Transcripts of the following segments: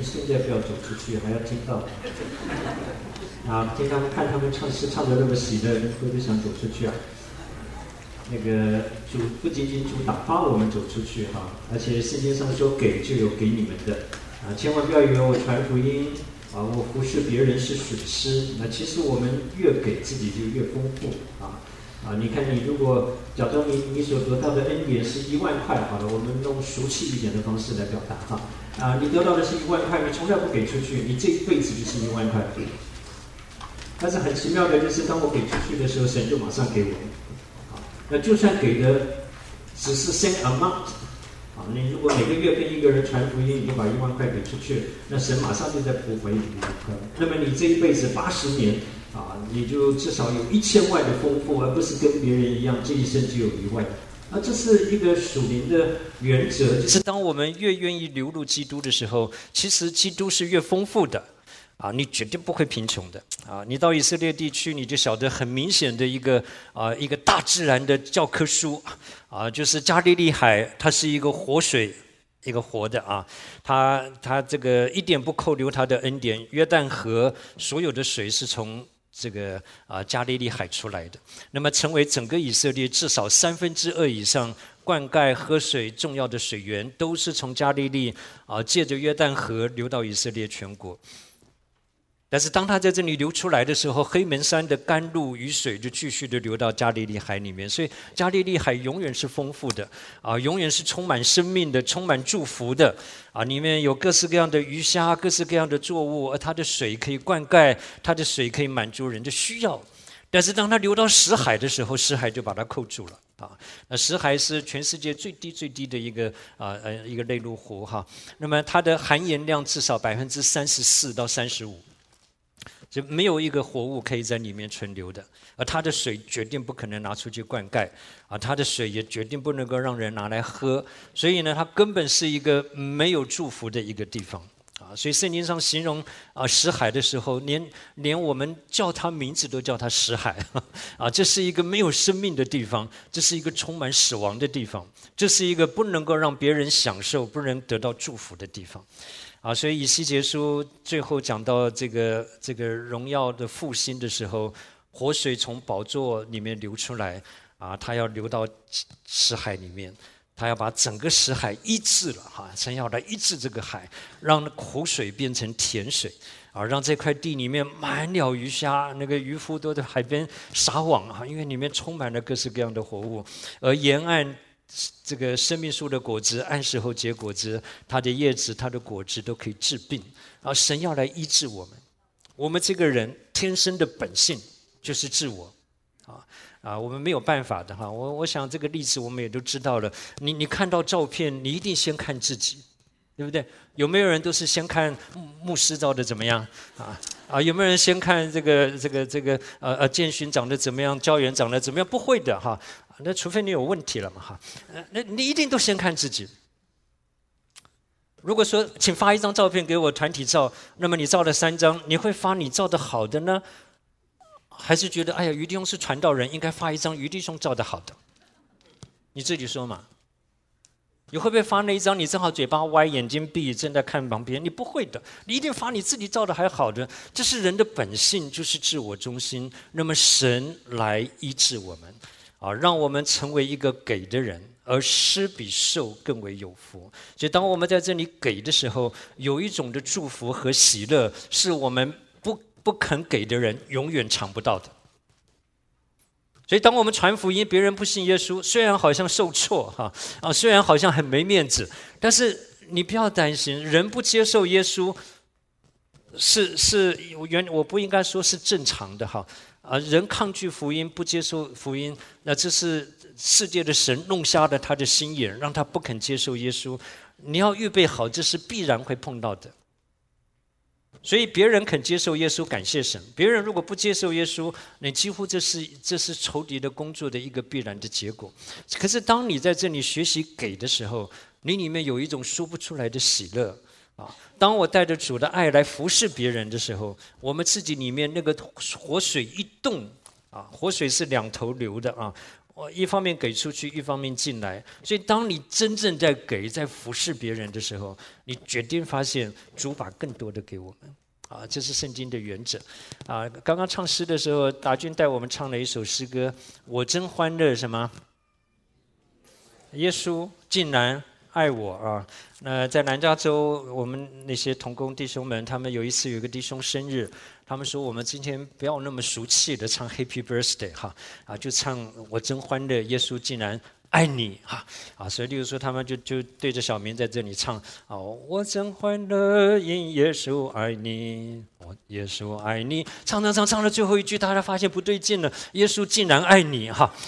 现在不要走出去，还要听到啊，听他们看他们唱诗唱得那么喜乐，会不会想走出去啊？那个主不仅仅主打发我们走出去哈，而且圣经上说给就有给你们的啊，千万不要以为我传福音啊，我服侍别人是损失。那其实我们越给自己就越丰富啊。你看你如果假装你所得到的恩典是1万块，好了，我们用俗气一点的方式来表达哈，你得到的是1万块，你从来不给出去，你这一辈子就是1万块。但是很奇妙的就是，当我给出去的时候，神就马上给我。那就算给的只是 same amount， 你如果每个月跟一个人传福音，你就把1万块给出去，那神马上就在补回你1万块。那么你这一辈子80年你就至少有1000万的丰富，而不是跟别人一样，这一生只有1万。这是一个属灵的原则，就是当我们越愿意流入基督的时候，其实基督是越丰富的。你绝对不会贫穷的你到以色列地区，你就晓得很明显的一个大自然的教科书就是加利利海，它是一个活水，一个活的它这个一点不扣留它的恩典。约旦河所有的水是从这个加利利海出来的，那么成为整个以色列至少2/3以上灌溉喝水重要的水源，都是从加利利借着约旦河流到以色列全国。但是当它在这里流出来的时候，黑门山的甘露雨水就继续的流到加利利海里面，所以加利利海永远是丰富的永远是充满生命的，充满祝福的里面有各式各样的鱼虾，各式各样的作物，而它的水可以灌溉，它的水可以满足人的需要。但是当它流到死海的时候，死海就把它扣住了那死海是全世界最低的一个内陆湖那么它的含盐量至少34%到35%。就没有一个活物可以在里面存留的，而它的水决定不可能拿出去灌溉它的水也决定不能够让人拿来喝，所以呢，它根本是一个没有祝福的一个地方所以圣经上形容死海的时候，连我们叫它名字都叫它死海这是一个没有生命的地方，这是一个充满死亡的地方，这是一个不能够让别人享受、不能得到祝福的地方所以以西结书最后讲到这个荣耀的复兴的时候，活水从宝座里面流出来它要流到死海里面，他要把整个死海医治了神要来医治这个海，让苦水变成甜水让这块地里面满了鱼虾，那个渔夫都在海边撒网因为里面充满了各式各样的活物，而沿岸这个生命树的果子按时候结果子，它的叶子它的果子都可以治病神要来医治我们。我们这个人天生的本性就是自我我们没有办法的我想这个例子我们也都知道了。你看到照片，你一定先看自己，对不对？有没有人都是先看牧师照的怎么样有没有人先看这个建勋长得怎么样，教员长得怎么样？不会的那除非你有问题了嘛那你一定都先看自己。如果说请发1张照片给我团体照，那么你照了3张，你会发你照的好的呢，还是觉得哎呀余弟兄是传道人，应该发1张余弟兄照的好的？你自己说嘛。你会不会发那一张你正好嘴巴歪眼睛闭正在看旁边？你不会的，你一定发你自己照的还好的。这是人的本性，就是自我中心。那么神来医治我们让我们成为一个给的人，而施比受更为有福。所以当我们在这里给的时候，有一种的祝福和喜乐是我们不肯给的人永远尝不到的。所以当我们传福音，别人不信耶稣，虽然好像受挫虽然好像很没面子，但是你不要担心，人不接受耶稣我不应该说是正常的人抗拒福音，不接受福音，那这是世界的神弄瞎了他的心眼，让他不肯接受耶稣。你要预备好，这是必然会碰到的。所以别人肯接受耶稣，感谢神；别人如果不接受耶稣，你几乎这是仇敌的工作的一个必然的结果。可是当你在这里学习给的时候，你里面有一种说不出来的喜乐当我带着主的爱来服侍别人的时候，我们自己里面那个活水一动活水是2头流的我一方面给出去，一方面进来。所以，当你真正在给、在服侍别人的时候，你决定发现主把更多的给我们。这是圣经的原则。刚刚唱诗的时候，达军带我们唱了一首诗歌，我真欢乐什么？耶稣竟然爱我啊！那在南加州，我们那些同工弟兄们，他们有一次有一个弟兄生日，他们说我们今天不要那么俗气的唱 Happy Birthday 就唱我真欢乐，耶稣竟然爱你所以例如说他们就对着小明在这里唱我真欢乐，因耶稣爱你，我耶稣爱你，唱了最后一句，大家发现不对劲了，耶稣竟然爱你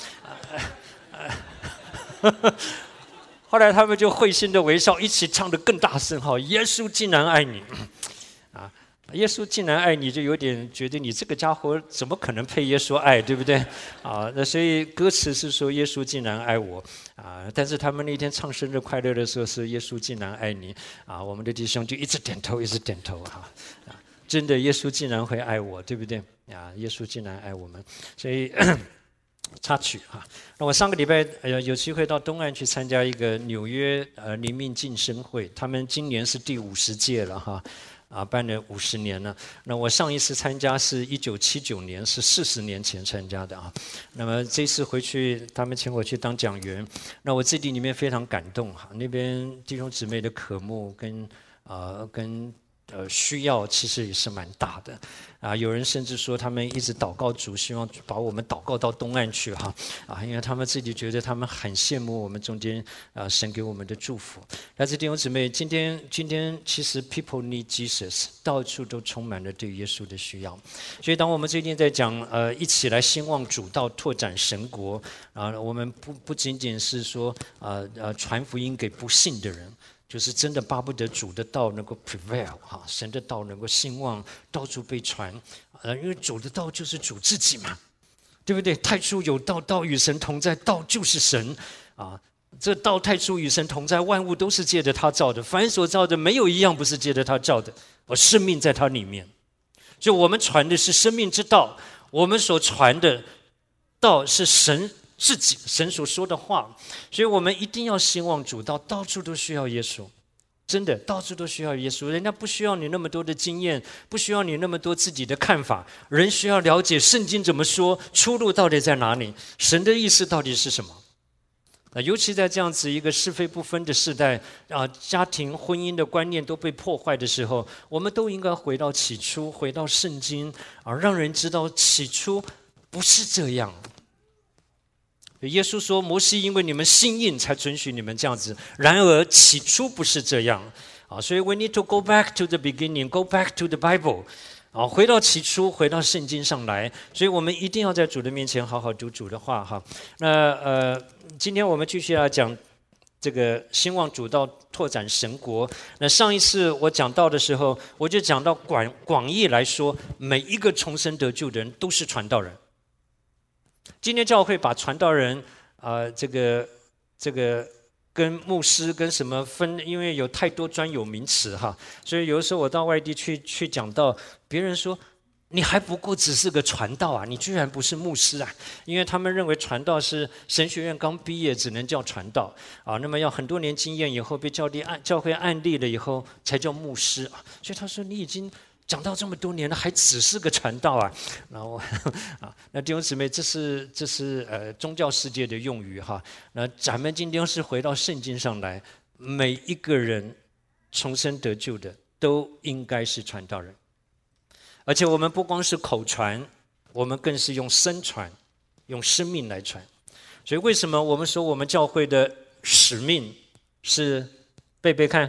后来他们就会心的微笑，一起唱得更大声耶稣竟然爱你耶稣竟然爱你，就有点觉得你这个家伙怎么可能配耶稣爱，对不对那所以歌词是说耶稣竟然爱我但是他们那天唱生日快乐的时候是耶稣竟然爱你我们的弟兄就一直点头真的耶稣竟然会爱我，对不对耶稣竟然爱我们，所以插曲那我上个礼拜有机会到东岸去参加一个纽约灵命晋升会，他们今年是第50届了办了50年了。那我上一次参加是1979年，是40年前参加的那么这次回去，他们请我去当讲员，那我自己里面非常感动那边弟兄姊妹的渴慕跟需要其实也是蛮大的有人甚至说他们一直祷告主，希望把我们祷告到东岸去因为他们自己觉得他们很羡慕我们中间神给我们的祝福。但是弟兄姊妹，今天其实 people need Jesus， 到处都充满了对耶稣的需要。所以当我们最近在讲一起来兴旺主道，拓展神国我们不仅仅是说传福音给不信的人，就是真的巴不得主的道能够 prevail 神的道能够兴旺，到处被传因为主的道就是主自己嘛，对不对？太初有道，道与神同在，道就是神这道太初与神同在，万物都是借着他造的，凡所造的没有一样不是借着他造的，生命在他里面。所以我们传的是生命之道，我们所传的道是神自己，神所说的话，所以我们一定要兴旺主道，到处都需要耶稣，真的到处都需要耶稣。人家不需要你那么多的经验，不需要你那么多自己的看法，人需要了解圣经怎么说，出路到底在哪里，神的意思到底是什么。尤其在这样子一个是非不分的时代家庭婚姻的观念都被破坏的时候，我们都应该回到起初，回到圣经让人知道起初不是这样。耶稣说摩西因为你们心硬才准许你们这样子，然而起初不是这样所以 we need to go back to the beginning, go back to the Bible回到起初，回到圣经上来。所以我们一定要在主的面前好好读主的话那今天我们继续来讲这个兴旺主道，拓展神国。那上一次我讲到的时候，我就讲到广义来说，每一个重生得救的人都是传道人。今天教会把传道人这个跟牧师跟什么分，因为有太多专有名词所以有的时候我到外地去讲道，别人说你还不过只是个传道你居然不是牧师因为他们认为传道是神学院刚毕业只能叫传道那么要很多年经验以后被教会案例了以后才叫牧师所以他说你已经讲到这么多年了，还只是个传道然后那弟兄姊妹，这是宗教世界的用语那咱们今天是回到圣经上来，每一个人重生得救的都应该是传道人，而且我们不光是口传，我们更是用身传，用生命来传。所以为什么我们说我们教会的使命是背看，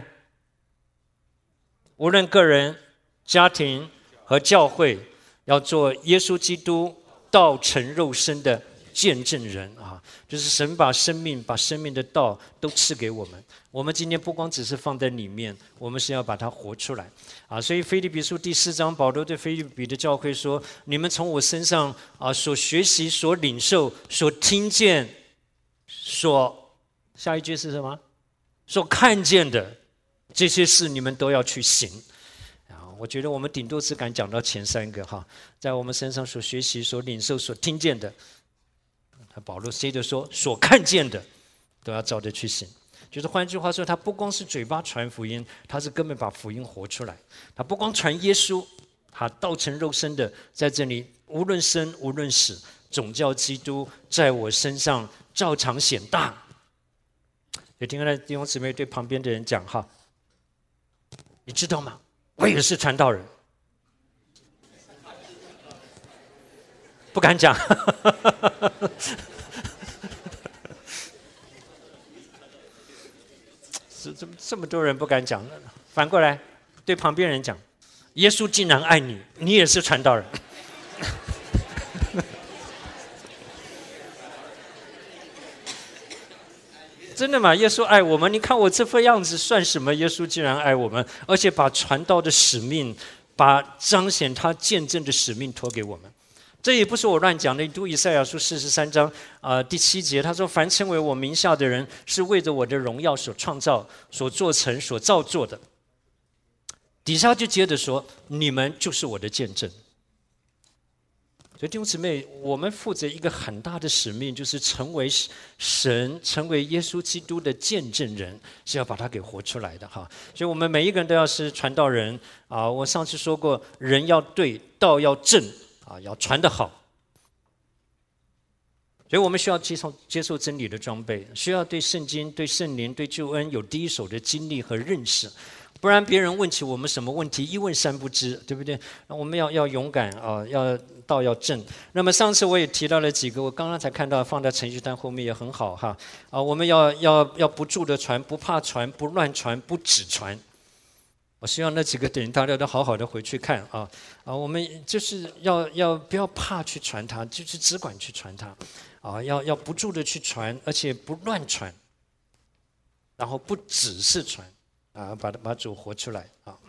无论个人家庭和教会要做耶稣基督道成肉身的见证人就是神把生命的道都赐给我们，我们今天不光只是放在里面，我们是要把它活出来所以腓立比书第4章，保罗对腓立比的教会说，你们从我身上所学习、所领受、所听见、下一句是什么？所看见的这些事，你们都要去行。我觉得我们顶多只敢讲到前3个在我们身上所学习、所领受、所听见的， 保罗接着说，所看见的都要照着去行。就是换句话说，他不光是嘴巴传福音，他是根本把福音活出来。他不光传耶稣，他道成肉身的在这里，无论生无论死，总叫基督在我身上照常显大。有听到弟兄姊妹对旁边的人讲哈，你知道吗？我也是传道人，不敢讲。这么多人不敢讲，反过来对旁边人讲，耶稣竟然爱你，你也是传道人。真的吗？耶稣爱我们，你看我这副样子算什么？耶稣竟然爱我们，而且把传道的使命，把彰显他见证的使命托给我们。这也不是我乱讲的，你读以赛亚书43章第7节，他说：“凡称为我名下的人，是为着我的荣耀所创造、所做成、所造作的。”底下就接着说：“你们就是我的见证。”所以弟兄姊妹，我们负责一个很大的使命，就是成为神、成为耶稣基督的见证人，是要把它给活出来的哈。所以我们每一个人都要是传道人啊。我上次说过，人要对，道要正啊，要传得好。所以我们需要接受真理的装备，需要对圣经、对圣灵、对救恩有第一手的经历和认识。不然别人问起我们什么问题，一问三不知，对不对？我们要勇敢啊，道要正。那么上次我也提到了几个，我刚刚才看到放在程序单后面也很好哈。我们要不住的传，不怕传，不乱传，不只传。我希望那几个点大家都好好的回去看啊。我们就是要不要怕去传它，就是只管去传它啊。要不住的去传，而且不乱传，然后不只是传。把主活出来啊！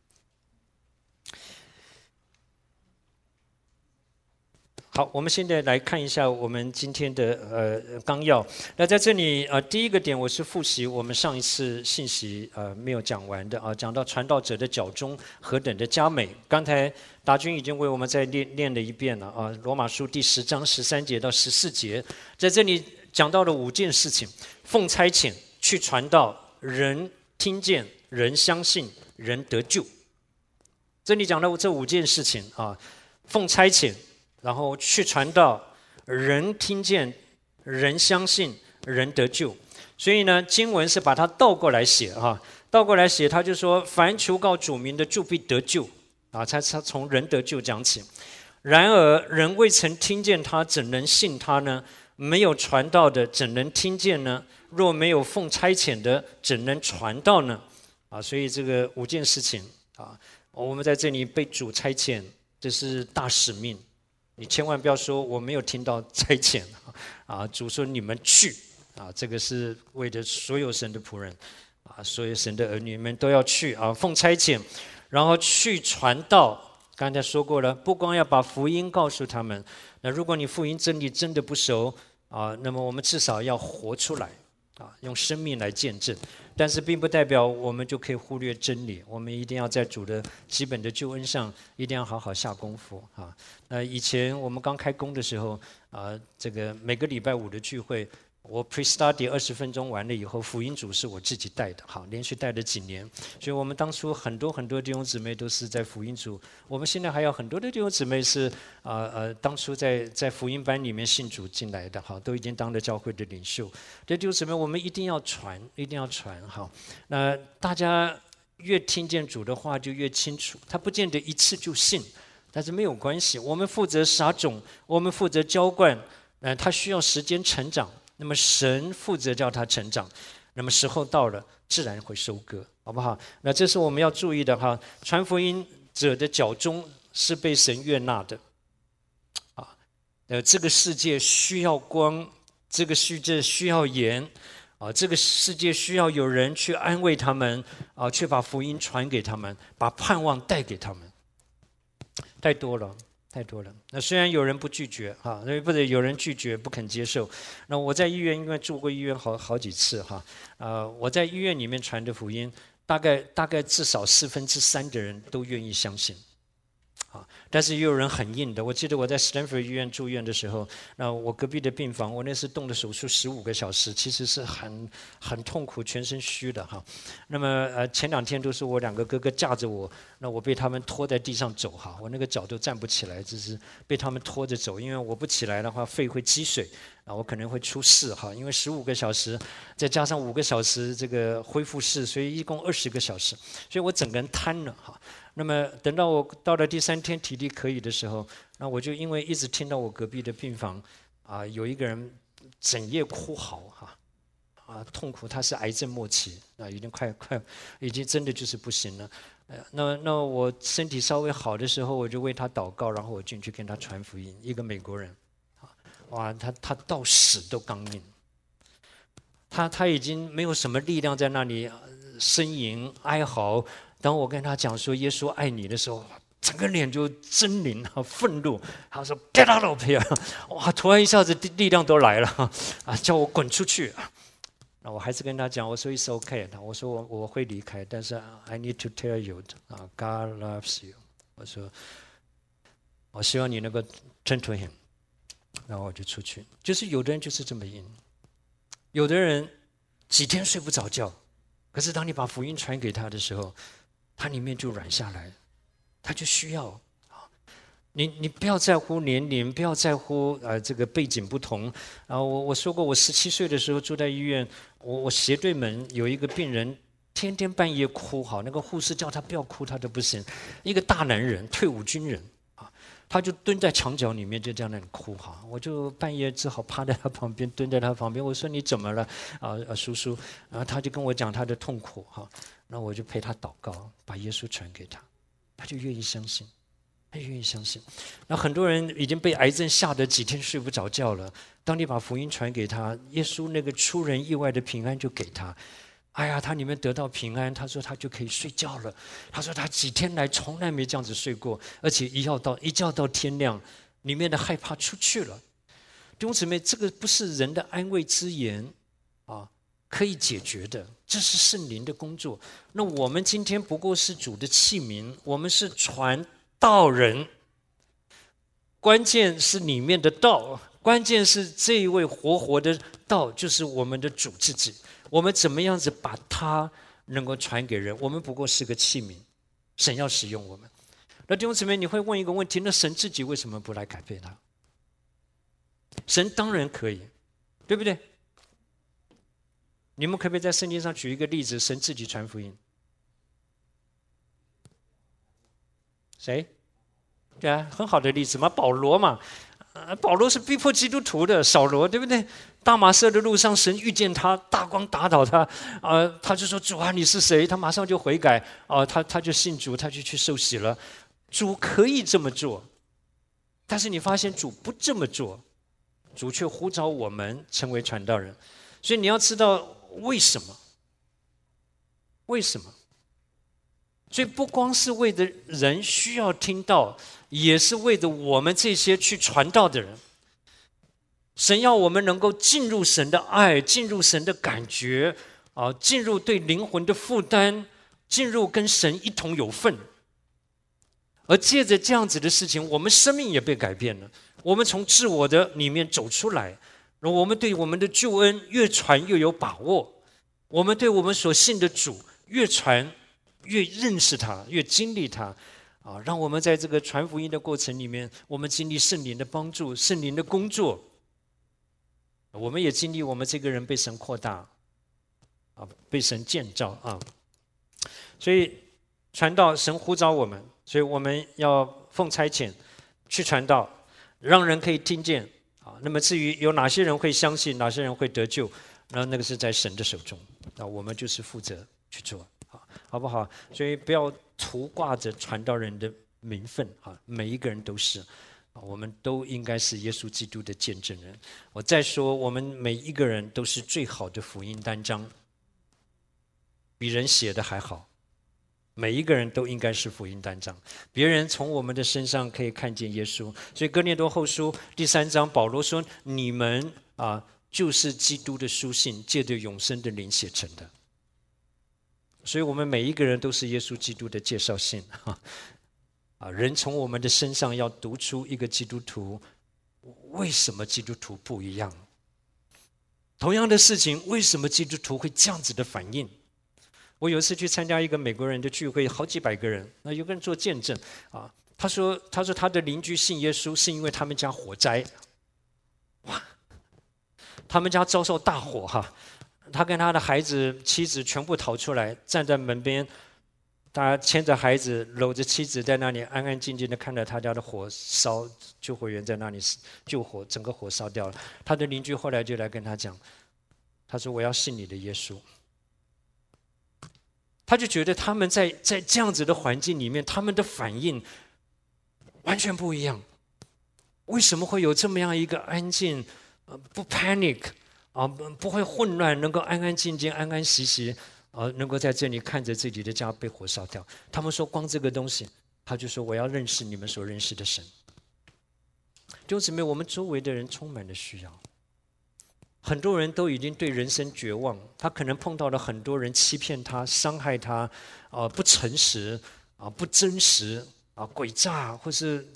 好，我们现在来看一下我们今天的纲要。那在这里第一个点我是复习我们上一次信息没有讲完的啊，讲到传道者的脚中何等的佳美。刚才达军已经为我们再念了一遍了啊，罗马书第10章13节到14节，在这里讲到了5件事情：奉差遣去传道，人听见，人相信，人得救。这里讲到这5件事情啊，奉差遣，然后去传道，人听见，人相信，人得救。所以呢，经文是把它倒过来写哈，倒过来写，他就说：凡求告主名的，就必得救啊。他从人得救讲起。然而人未曾听见他，怎能信他呢？没有传道的，怎能听见呢？若没有奉差遣的，怎能传道呢？所以这个5件事情啊，我们在这里被主差遣，这是大使命。你千万不要说我没有听到差遣啊！主说你们去啊，这个是为着所有神的仆人啊，所有神的儿女们都要去啊，奉差遣，然后去传道。刚才说过了，不光要把福音告诉他们，那如果你福音真理真的不熟啊，那么我们至少要活出来。用生命来见证，但是并不代表我们就可以忽略真理。我们一定要在主的基本的救恩上，一定要好好下功夫啊。以前我们刚开工的时候这个每个礼拜5的聚会，我 pre-study 20分钟完了以后，福音组是我自己带的，好，连续带了几年。所以我们当初很多弟兄姊妹都是在福音组，我们现在还有很多的弟兄姊妹是当初在福音班里面信主进来的，好，都已经当了教会的领袖。这弟兄姊妹，我们一定要传，一定要传，好。那大家越听见主的话就越清楚，他不见得一次就信，但是没有关系，我们负责撒种，我们负责浇灌，他需要时间成长。那么神负责叫他成长，那么时候到了，自然会收割，好不好？那这是我们要注意的哈。传福音者的脚中是被神悦纳的，这个世界需要光，这个世界需要盐，这个世界需要有人去安慰他们，去把福音传给他们，把盼望带给他们。太多了。那虽然有人不拒绝或者有人拒绝不肯接受，那我在医院因为住过医院好几次我在医院里面传的福音，大概至少3/4的人都愿意相信但是也有人很硬的。我记得我在 Stanford 医院住院的时候，那我隔壁的病房，我那次动的手术15个小时，其实是很痛苦，全身虚的哈。那么前2天都是我2个哥哥架着我，那我被他们拖在地上走哈，我那个脚都站不起来，就是被他们拖着走，因为我不起来的话肺会积水啊，我可能会出事哈。因为15个小时再加上5个小时这个恢复室，所以一共20个小时，所以我整个人瘫了哈。那么等到我到了第3天体力可以的时候，那我就因为一直听到我隔壁的病房有一个人整夜哭嚎痛苦，他是癌症末期已经快已经真的就是不行了。那我身体稍微好的时候，我就为他祷告，然后我进去跟他传福音。一个美国人哇，他到死都刚硬，他已经没有什么力量在那里呻吟哀嚎。当我跟他讲说耶稣爱你的时候，整个脸就狰狞愤怒。他说 Get out of here！ 哇，突然一下子力量都来了叫我滚出去。那我还是跟他讲，我说 It's okay， 我说我会离开，但是 I need to tell you God loves you。 我说我希望你能够 turn to him。 然后我就出去。就是有的人就是这么硬，有的人几天睡不着觉，可是当你把福音传给他的时候，他里面就软下来，他就需要你不要在乎年龄，不要在乎这个背景不同我说过，我17岁的时候住在医院，我斜对门有一个病人，天天半夜哭那个护士叫他不要哭，他都不行。一个大男人，退伍军人他就蹲在墙角里面，就这样那里哭我就半夜只好趴在他旁边，蹲在他旁边。我说你怎么了叔叔？然后他就跟我讲他的痛苦那我就陪他祷告，把耶稣传给他，他就愿意相信，他愿意相信。那很多人已经被癌症吓得几天睡不着觉了，当你把福音传给他，耶稣那个出人意外的平安就给他。哎呀，他里面得到平安，他说他就可以睡觉了。他说他几天来从来没这样子睡过，而且一觉到天亮，里面的害怕出去了。弟兄姊妹，这个不是人的安慰之言可以解决的，这是圣灵的工作。那我们今天不过是主的器皿，我们是传道人，关键是里面的道，关键是这一位活的道，就是我们的主自己。我们怎么样子把它能够传给人？我们不过是个器皿，神要使用我们。那弟兄姊妹，你会问一个问题，那神自己为什么不来改变他？神当然可以，对不对？你们可不可以在圣经上举一个例子，神自己传福音？谁？对啊，很好的例子嘛，保罗嘛。保罗是逼迫基督徒的，扫罗对不对？大马色的路上，神遇见他，大光打倒他，他就说主啊，你是谁？他马上就悔改，他就信主，他就去受洗了。主可以这么做，但是你发现主不这么做，主却呼召我们成为传道人。所以你要知道为什么？为什么？所以不光是为的人需要听到，也是为的我们这些去传道的人。神要我们能够进入神的爱，进入神的感觉进入对灵魂的负担，进入跟神一同有份。而借着这样子的事情，我们生命也被改变了。我们从自我的里面走出来，我们对我们的救恩越传越有把握，我们对我们所信的主越传越认识他，越经历他让我们在这个传福音的过程里面，我们经历圣灵的帮助，圣灵的工作，我们也经历我们这个人被神扩大被神建造所以传道，神呼召我们，所以我们要奉差遣去传道，让人可以听见那么至于有哪些人会相信，哪些人会得救，那个是在神的手中我们就是负责去做好不好？所以不要图挂着传道人的名分每一个人都是我们都应该是耶稣基督的见证人。我再说，我们每一个人都是最好的福音单张，比人写的还好。每一个人都应该是福音单张，别人从我们的身上可以看见耶稣。所以哥林多后书第3章，保罗说：“你们就是基督的书信，借着永生的灵写成的。”所以我们每一个人都是耶稣基督的介绍信人从我们的身上要读出一个基督徒，为什么基督徒不一样？同样的事情，为什么基督徒会这样子的反应？我有一次去参加一个美国人的聚会，好几百个人，那有个人做见证啊，他说他的邻居信耶稣是因为他们家火灾，哇，他们家遭受大火哈，他跟他的孩子、妻子全部逃出来，站在门边，他牵着孩子，搂着妻子在那里安安静静的看着他家的火烧，救火员在那里救火，整个火烧掉了。他的邻居后来就来跟他讲，他说我要信你的耶稣。他就觉得他们在这样子的环境里面，他们的反应完全不一样。为什么会有这么样一个安静，不 panic 啊，不会混乱，能够安安静静、安安息息啊，能够在这里看着自己的家被火烧掉？他们说光这个东西，他就说我要认识你们所认识的神。弟兄姊妹，我们周围的人充满了需要。很多人都已经对人生绝望，他可能碰到了很多人欺骗他、伤害他，不诚实不真实诡诈，或是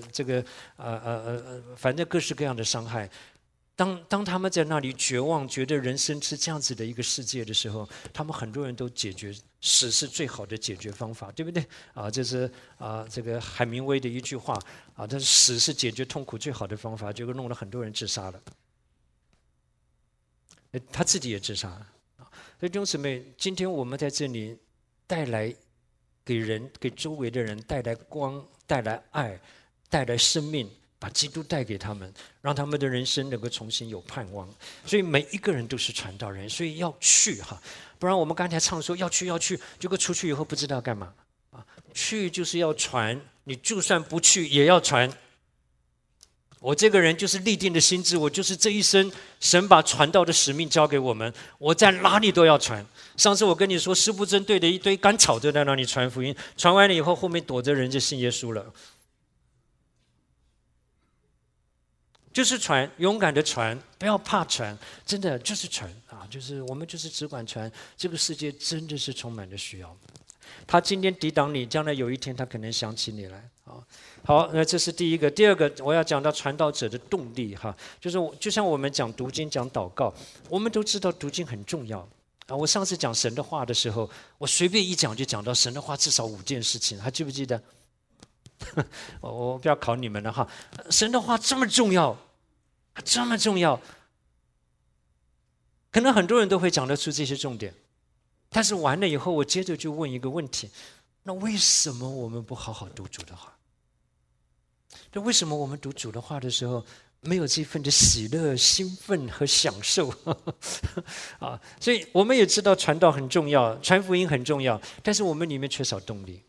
反正各式各样的伤害。当他们在那里绝望，觉得人生是这样子的一个世界的时候，他们很多人都解决死是最好的解决方法，对不对？这是这个海明威的一句话但是死是解决痛苦最好的方法，结果弄了很多人自杀了。他自己也自杀了。所以弟兄姊妹，今天我们在这里带来给周围的人带来光，带来爱，带来生命，把基督带给他们，让他们的人生能够重新有盼望。所以每一个人都是传道人，所以要去不然我们刚才唱说要去，结果出去以后不知道干嘛去就是要传，你就算不去也要传。我这个人就是立定的心志，我就是这一生神把传道的使命交给我们，我在哪里都要传。上次我跟你说，施布真对着一堆干草就在那里传福音，传完了以后，后面躲着人就信耶稣了。就是传，勇敢的传，不要怕传，真的就是传就是我们就是只管传，这个世界真的是充满了需要。他今天抵挡你，将来有一天他可能想起你来好，那这是第一个。第二个，我要讲到传道者的动力就是就像我们讲读经、讲祷告，我们都知道读经很重要我上次讲神的话的时候，我随便一讲就讲到神的话至少5件事情，还记不记得？我不要考你们了神的话这么重要，这么重要，可能很多人都会讲得出这些重点，但是完了以后，我接着就问一个问题：那为什么我们不好好读主的话？那为什么我们读主的话的时候，没有这份的喜乐、兴奋和享受所以我们也知道传道很重要，传福音很重要，但是我们里面缺少动力。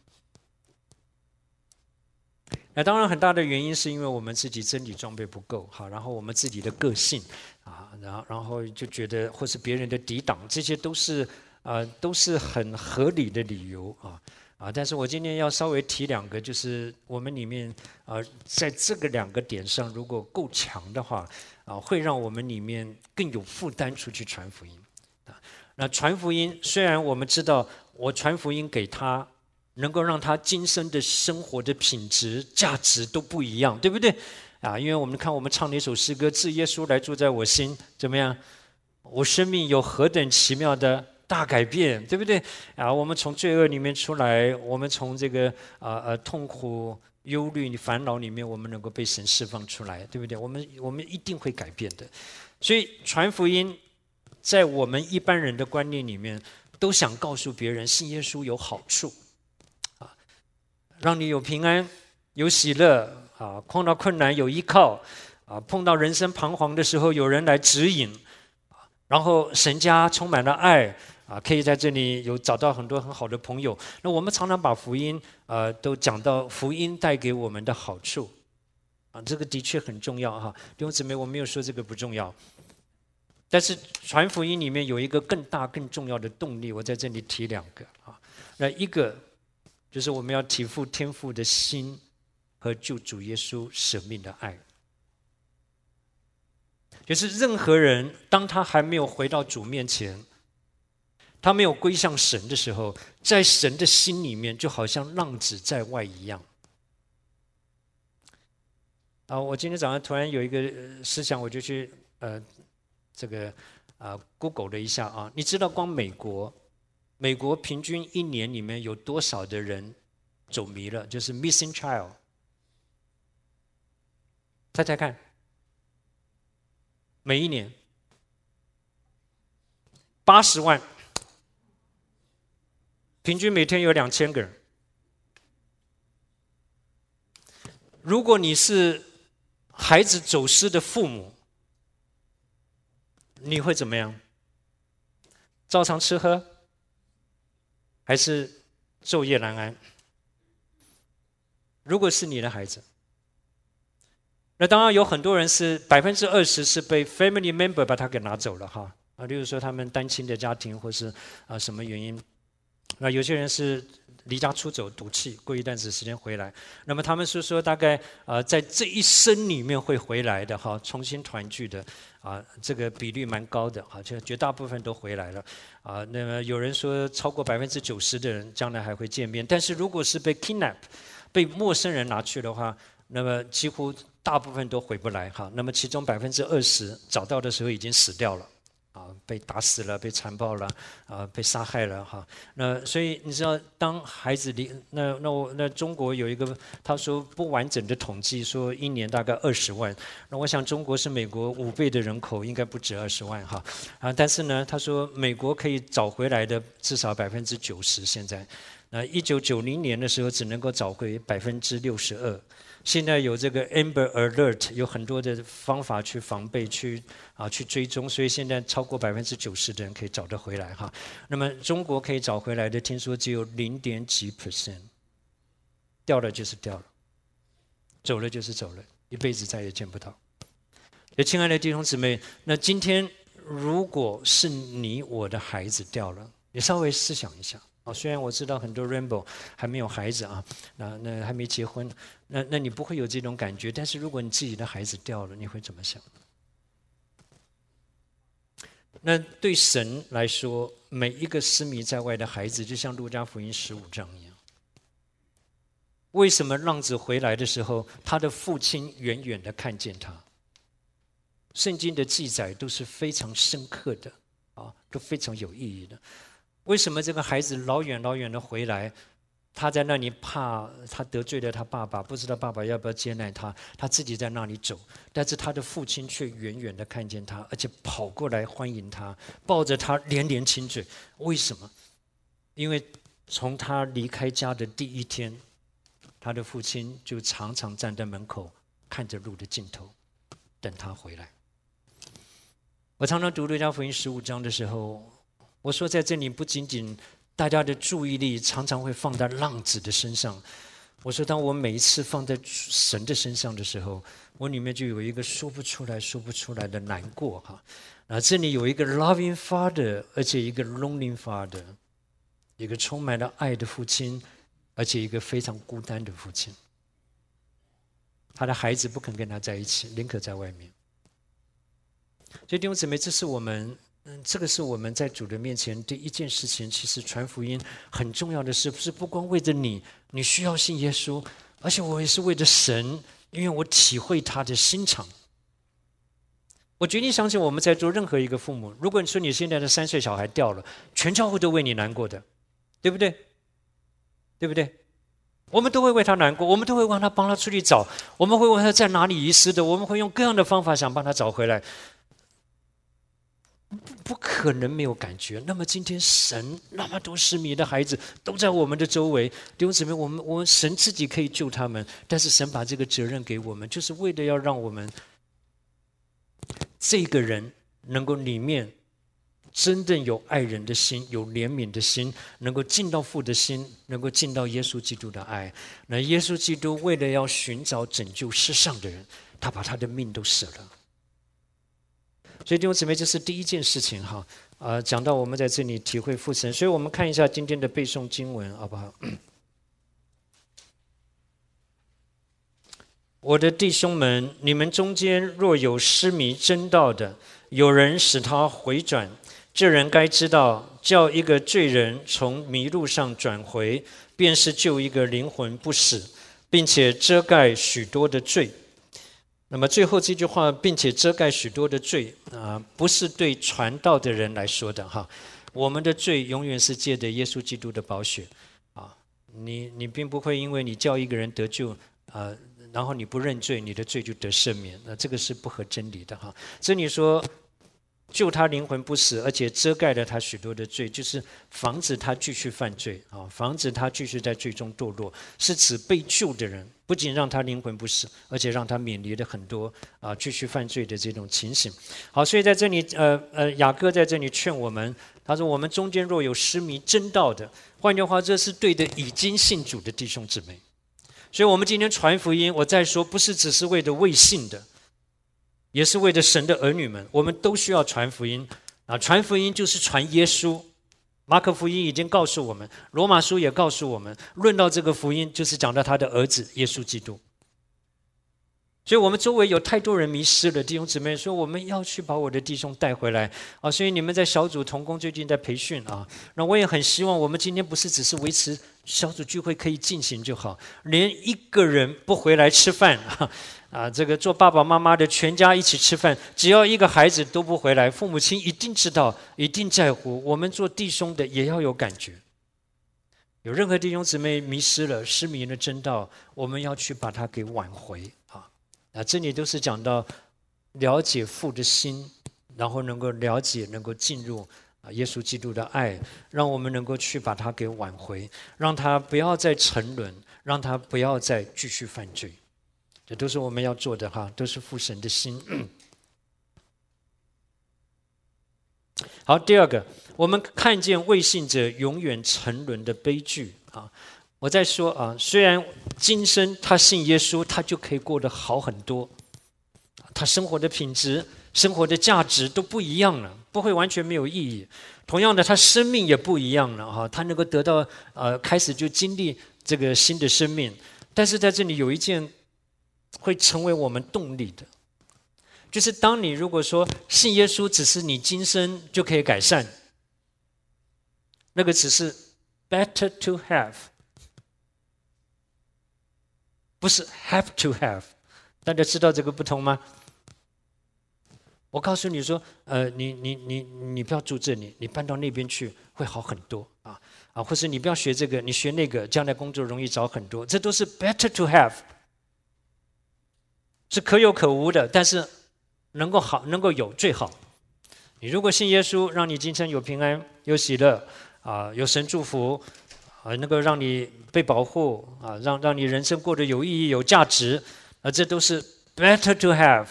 那当然很大的原因是因为我们自己真理装备不够然后我们自己的个性然后就觉得或是别人的抵挡，这些都是很合理的理由但是我今天要稍微提2个，就是我们里面在这个2个点上，如果够强的话会让我们里面更有负担出去传福音那传福音，虽然我们知道我传福音给他，能够让他今生的生活的品质、价值都不一样，对不对因为我们看我们唱那首诗歌，自耶稣来住在我心，怎么样？我生命有何等奇妙的大改变，对不对我们从罪恶里面出来，我们从这个痛苦、忧虑、烦恼里面，我们能够被神释放出来，对不对？我们一定会改变的。所以传福音，在我们一般人的观念里面，都想告诉别人信耶稣有好处让你有平安、有喜乐碰到困难有依靠碰到人生彷徨的时候有人来指引然后神家充满了爱可以在这里找到很多很好的朋友。那我们常常把福音都讲到福音带给我们的好处这个的确很重要弟兄姊妹，我没有说这个不重要，但是传福音里面有一个更大更重要的动力，我在这里提2个那一个就是我们要体恤天父的心和救主耶稣舍命的爱。就是任何人当他还没有回到主面前，他没有归向神的时候，在神的心里面就好像浪子在外一样我今天早上突然有一个思想，我就去Google 了一下啊。你知道光美国平均一年里面有多少的人走迷了，就是 missing child？ 猜猜看，每一年80万，平均每天有2000个人。如果你是孩子走失的父母，你会怎么样？照常吃喝，还是昼夜难安？如果是你的孩子，那当然有很多人是20%是被 family member 把他给拿走了哈例如说他们单亲的家庭，或是什么原因，那有些人是离家出走赌气，过一段时间回来。那么他们是说大概在这一生里面会回来的哈，重新团聚的这个比率蛮高的就绝大部分都回来了那么有人说超过90%的人将来还会见面，但是如果是被 kidnap 被陌生人拿去的话，那么几乎大部分都回不来那么其中20%找到的时候已经死掉了被打死了，被残暴了被杀害了那所以你知道，当孩子那中国有一个他说不完整的统计，说一年大概20万。那我想中国是美国5倍的人口，应该不止20万但是呢，他说美国可以找回来的至少90%，现在1990年的时候只能够找回62%。现在有这个 Amber Alert， 有很多的方法去防备，去追踪，所以现在超过90%的人可以找得回来那么中国可以找回来的，听说只有0.几%，掉了就是掉了，走了就是走了，一辈子再也见不到。亲爱的弟兄姊妹，那今天如果是你我的孩子掉了，你稍微思想一下。虽然我知道很多 Rainbow 还没有孩子那还没结婚，那你不会有这种感觉。但是如果你自己的孩子掉了，你会怎么想？那对神来说，每一个失迷在外的孩子，就像路加福音15章一样。为什么浪子回来的时候，他的父亲远远的看见他？圣经的记载都是非常深刻的都非常有意义的。为什么这个孩子老远老远的回来？他在那里怕他得罪了他爸爸，不知道爸爸要不要接纳他，他自己在那里走，但是他的父亲却远远的看见他，而且跑过来欢迎他，抱着他连连亲嘴。为什么？因为从他离开家的第一天，他的父亲就常常站在门口，看着路的尽头，等他回来。我常常读路加福音15章的时候，我说在这里不仅仅大家的注意力常常会放在浪子的身上，我说当我每一次放在神的身上的时候，我里面就有一个说不出来的难过这里有一个 loving father， 而且一个 lonely father， 一个充满了爱的父亲，而且一个非常孤单的父亲。他的孩子不肯跟他在一起，宁可在外面。所以弟兄姊妹，这个是我们在主的面前第一件事情。其实传福音很重要的是，不光为着你需要信耶稣，而且我也是为着神，因为我体会他的心肠。我决定相信我们在座任何一个父母，如果你说你现在的3岁小孩掉了，全教会都为你难过的，对不对？对不对？我们都会为他难过，我们都会帮他出去找，我们会问他在哪里遗失的，我们会用各样的方法想帮他找回来。不可能没有感觉。那么今天神那么多失迷的孩子都在我们的周围，弟兄姊妹，我们神自己可以救他们，但是神把这个责任给我们，就是为了要让我们这个人能够里面真正有爱人的心，有怜悯的心，能够进到父的心，能够进到耶稣基督的爱。那耶稣基督为了要寻找拯救世上的人，他把他的命都舍了。所以弟兄姊妹，这是第一件事情讲到我们在这里体会父神。所以我们看一下今天的背诵经文好不好？我的弟兄们，你们中间若有失迷真道的，有人使他回转，这人该知道，叫一个罪人从迷路上转回，便是救一个灵魂不死，并且遮盖许多的罪。 那么最后这句话，并且遮盖许多的罪不是对传道的人来说的哈。我们的罪永远是借着耶稣基督的宝血啊，你并不会因为你叫一个人得救然后你不认罪，你的罪就得赦免，那这个是不合真理的哈。这里说救他灵魂不死，而且遮盖了他许多的罪，就是防止他继续犯罪啊，防止他继续在罪中堕落，是指被救的人不仅让他灵魂不死，而且让他免离了很多继续犯罪的这种情形。好，所以在这里雅各在这里劝我们，他说我们中间若有失迷真道的，换句话，这是对的已经信主的弟兄姊妹。所以我们今天传福音，我再说不是只是为了未信的，也是为了神的儿女们，我们都需要传福音传福音就是传耶稣。马可福音已经告诉我们，罗马书也告诉我们，论到这个福音就是讲到他的儿子耶稣基督。所以我们周围有太多人迷失了，弟兄姊妹说我们要去把我的弟兄带回来所以你们在小组同工最近在培训那我也很希望我们今天不是只是维持小组聚会可以进行就好，连一个人不回来吃饭这个做爸爸妈妈的全家一起吃饭，只要一个孩子都不回来，父母亲一定知道，一定在乎。我们做弟兄的也要有感觉。有任何弟兄姊妹迷失了、失迷了真道，我们要去把它给挽回这里都是讲到了解父的心，然后能够了解、能够进入耶稣基督的爱，让我们能够去把它给挽回，让他不要再沉沦，让他不要再继续犯罪。这都是我们要做的都是父神的心。好，第二个，我们看见未信者永远沉沦的悲剧我在说虽然今生他信耶稣，他就可以过得好很多，他生活的品质、生活的价值都不一样了，不会完全没有意义。同样的，他生命也不一样了他能够得到开始就经历这个新的生命。但是在这里有一件会成为我们动力的，就是当你如果说信耶稣只是你今生就可以改善，那个只是 better to have， 不是 have to have。 大家知道这个不同吗？我告诉你说你不要住这里，你搬到那边去会好很多或是你不要学这个，你学那个，将来工作容易找很多，这都是 better to have， 是可有可无的，但是能够好，能够有最好。你如果信耶稣，让你今生有平安、有喜乐有神祝福能够让你被保护让你人生过得有意义、有价值这都是 better to have。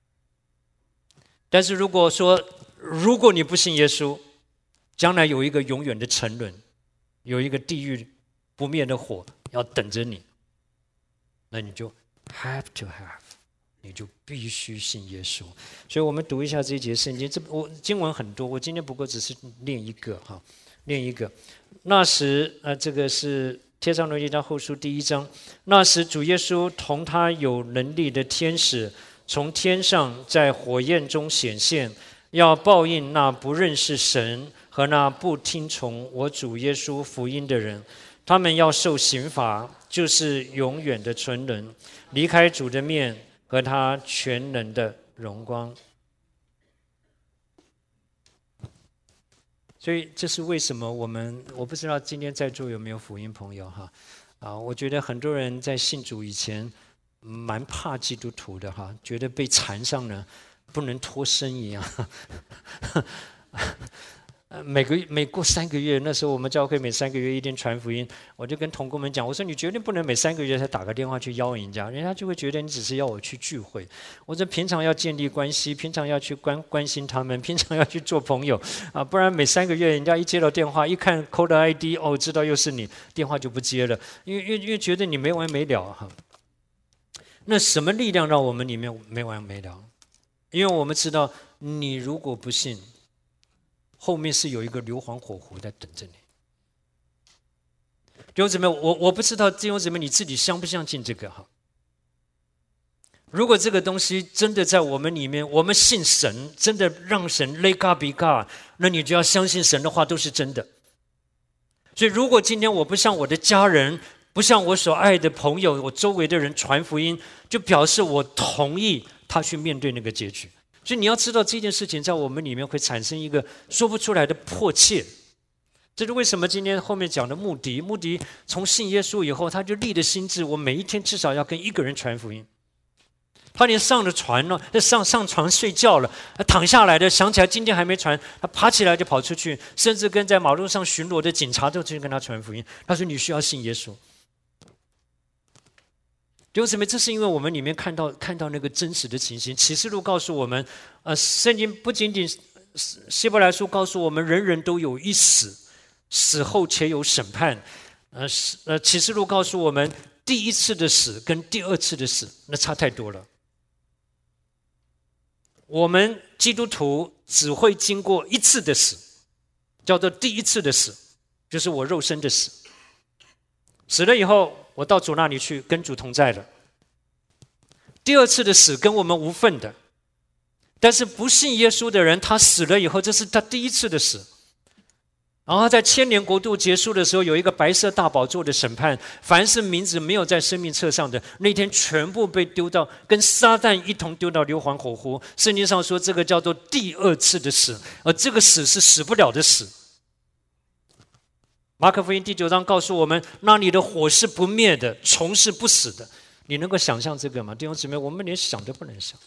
但是如果你不信耶稣，将来有一个永远的沉沦，有一个地狱不灭的火要等着你，那你就 have to have， 你就必须信耶稣。所以我们读一下这一节圣经，我经文很多，我今天不过只是念一个念一个。那时这个是帖撒罗尼迦后书第1章，那时主耶稣同他有能力的天使从天上在火焰中显现，要报应那不认识神和那不听从我主耶稣福音的人，他们要受刑罚，就是永远的沉沦，离开主的面和他全能的荣光。所以这是为什么我不知道今天在座有没有福音朋友我觉得很多人在信主以前蛮怕基督徒的觉得被缠上了不能脱身一样每过3个月，那时候我们教会每3个月一定传福音，我就跟同工们讲，我说你绝对不能每3个月才打个电话去邀人家，人家就会觉得你只是要我去聚会。我说平常要建立关系，平常要去关心他们，平常要去做朋友不然每3个月人家一接到电话，一看 code ID 知道又是你，电话就不接了，因为觉得你没完没了那什么力量让我们里面没完没了？因为我们知道，你如果不信，后面是有一个硫磺火湖在等着你。弟兄姊妹，我不知道弟兄姊妹你自己相不相信这个如果这个东西真的在我们里面，我们信神，真的让神 let God be God， 那你就要相信神的话都是真的。所以如果今天我不向我的家人不像我所爱的朋友，我周围的人传福音，就表示我同意他去面对那个结局。所以你要知道这件事情在我们里面会产生一个说不出来的迫切。这是为什么今天后面讲的穆迪从信耶稣以后，他就立了心志，我每一天至少要跟一个人传福音。他连上了船了，上床睡觉了，躺下来的想起来今天还没传，他爬起来就跑出去，甚至跟在马路上巡逻的警察都去跟他传福音。他说：“你需要信耶稣。”弟兄姊妹，这是因为我们里面看到那个真实的情形。启示录告诉我们，圣经不仅仅希伯来书告诉我们，人人都有一死，死后且有审判。启示录告诉我们，第一次的死跟第二次的死那差太多了。我们基督徒只会经过一次的死，叫做第一次的死，就是我肉身的死。死了以后，我到主那里去，跟主同在了。第二次的死跟我们无份的，但是不信耶稣的人，他死了以后，这是他第一次的死。然后在千年国度结束的时候，有一个白色大宝座的审判，凡是名字没有在生命册上的，那天全部被丢到跟撒旦一同丢到硫磺火湖。圣经上说这个叫做第二次的死，而这个死是死不了的死。马可福音第9章告诉我们，那里的火是不灭的，虫是不死的。你能够想象这个吗？弟兄姊妹，我们连想都不能想。